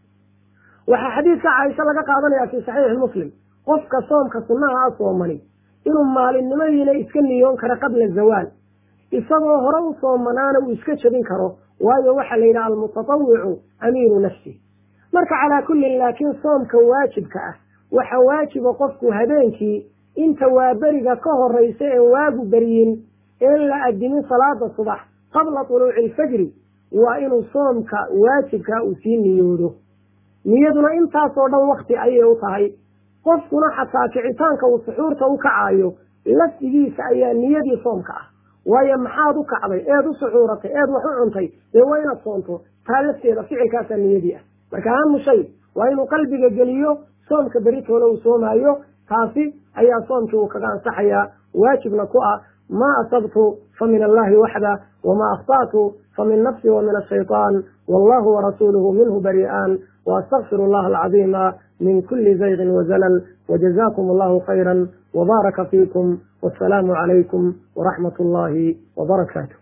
waxaa xadiidka caaisha laga qaadanayaa fii saxiixi muslim qofka soomka sunnaha a soomani inuu maalinimadiina iska niyoon karo qabla zawaal isagoo hore u soomanaana uu iska jebin karo waayo waxaa la yidhaha almutatawicu amiiru nafsi marka calaa kullin laakiin soomka waajibka ah waxa waajiba qofku habeenkii inta waa beriga ka horeysa ee waagu beryin een la adimin salaada subax qabla tuluuci ilfajri waa inuu soomka waajibkaa uu sii niyoodo niyaduna intaasoo dhan wakti ayay u tahay qofkuna xataa kicitaanka uu suxuurta u kacaayo lafdigiisa ayaa niyadii soomka ah waayo maxaad u kacday eed u suxuuratay eed wax u cuntay dee waa inaad soonto taa lafteeda ficilkaasaa niyadii ah marka ahamu shay waa inuu qalbiga geliyo soomka beritoole uu soomaayo taasi ayaa soomkii uu kaga ansaxayaa waajibna ku ah maa asabtu fa min allahi waxda wamaa akhta'tu fa min nafsi wa min ashayطaan wallahu warasuuluhu minhu bari'aan waastagfiru allaha alcaziima min kuli zayqin wazalal wajazakum allahu khayra وبارك فيكم والسلام عليكم ورحمة الله وبركاته.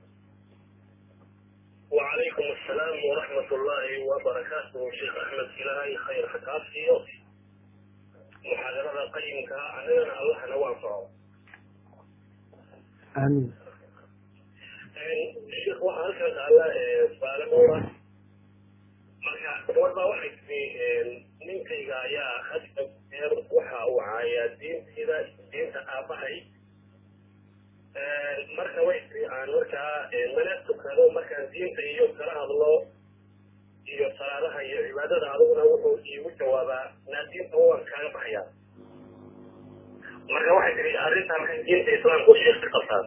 وعليكم السلام ورحمة الله وبركاته شيخ أحمد إلهي خير حكاة في يوسف محاضرة قيمك علينا الله نوافعه آمين. الشيخ وحال كانت على سؤال الله marka waxay fiin ninkayga ayaa hadda heer waxa uu caayaa diintiida diinta aabahay marka way fiican marka mana tukado markaan diinta iyo kala hadlo iyo salaadaha iyo cibaadada aduguna wuxuu iigu jawaabaa naa diinta waan kaaga baxaya marka waxay tiri arrintan maxay diinta islaamku sheegtay qabtaan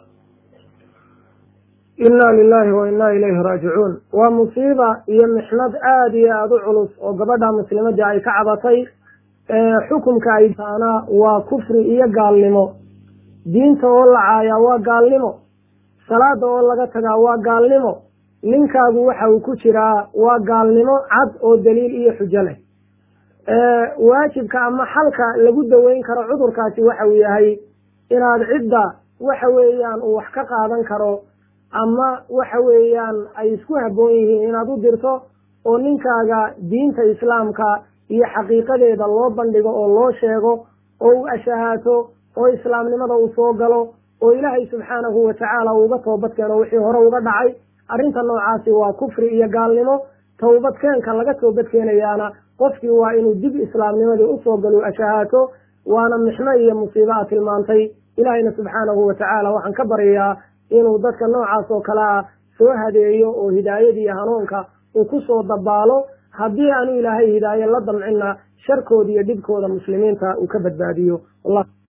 inaa lilahi wa inaa ilayhi raajicuun waa musiiba iyo mixnad aada iyo aada u culus oo gabadha muslimadii ay ka cabatay xukunka ay taana waa kufri iyo gaalnimo diinta oo la caayaa waa gaalnimo salaada oo laga tagaa waa gaalnimo ninkaagu waxa uu ku jiraa waa gaalnimo cad oo daliil iyo xujo leh waajibka ama xalka lagu daweyn karo cudurkaasi waxa uu yahay inaad cidda waxa weeyaan uu wax ka qaadan karo ama waxa weeyaan ay isku habboon yihiin inaad u dirto oo ninkaaga diinta islaamka iyo xaqiiqadeeda loo bandhigo oo loo sheego oo uu ashahaato oo islaamnimada uu soo galo oo ilaahay subxaanahu watacaala uga toobadkeeno wixii hore uga dhacay arrinta noocaasi waa kufri iyo gaalnimo. towbadkeenka laga toobadkeenayaana qofkii waa inuu dib islaamnimadii usoo galo ashahaato, waana mixno iyo musiibo a tilmaantay. ilaahayna subxaanahu watacaala waxaan ka baryayaa inuu dadka noocaas oo kale ah soo hadeeyo oo hidaayadii iyo hanuunka uu kusoo dabaalo, haddii aanu ilaahay hidaaye la damcinna sharkooda iyo dhibkooda muslimiinta uu ka badbaadiyo.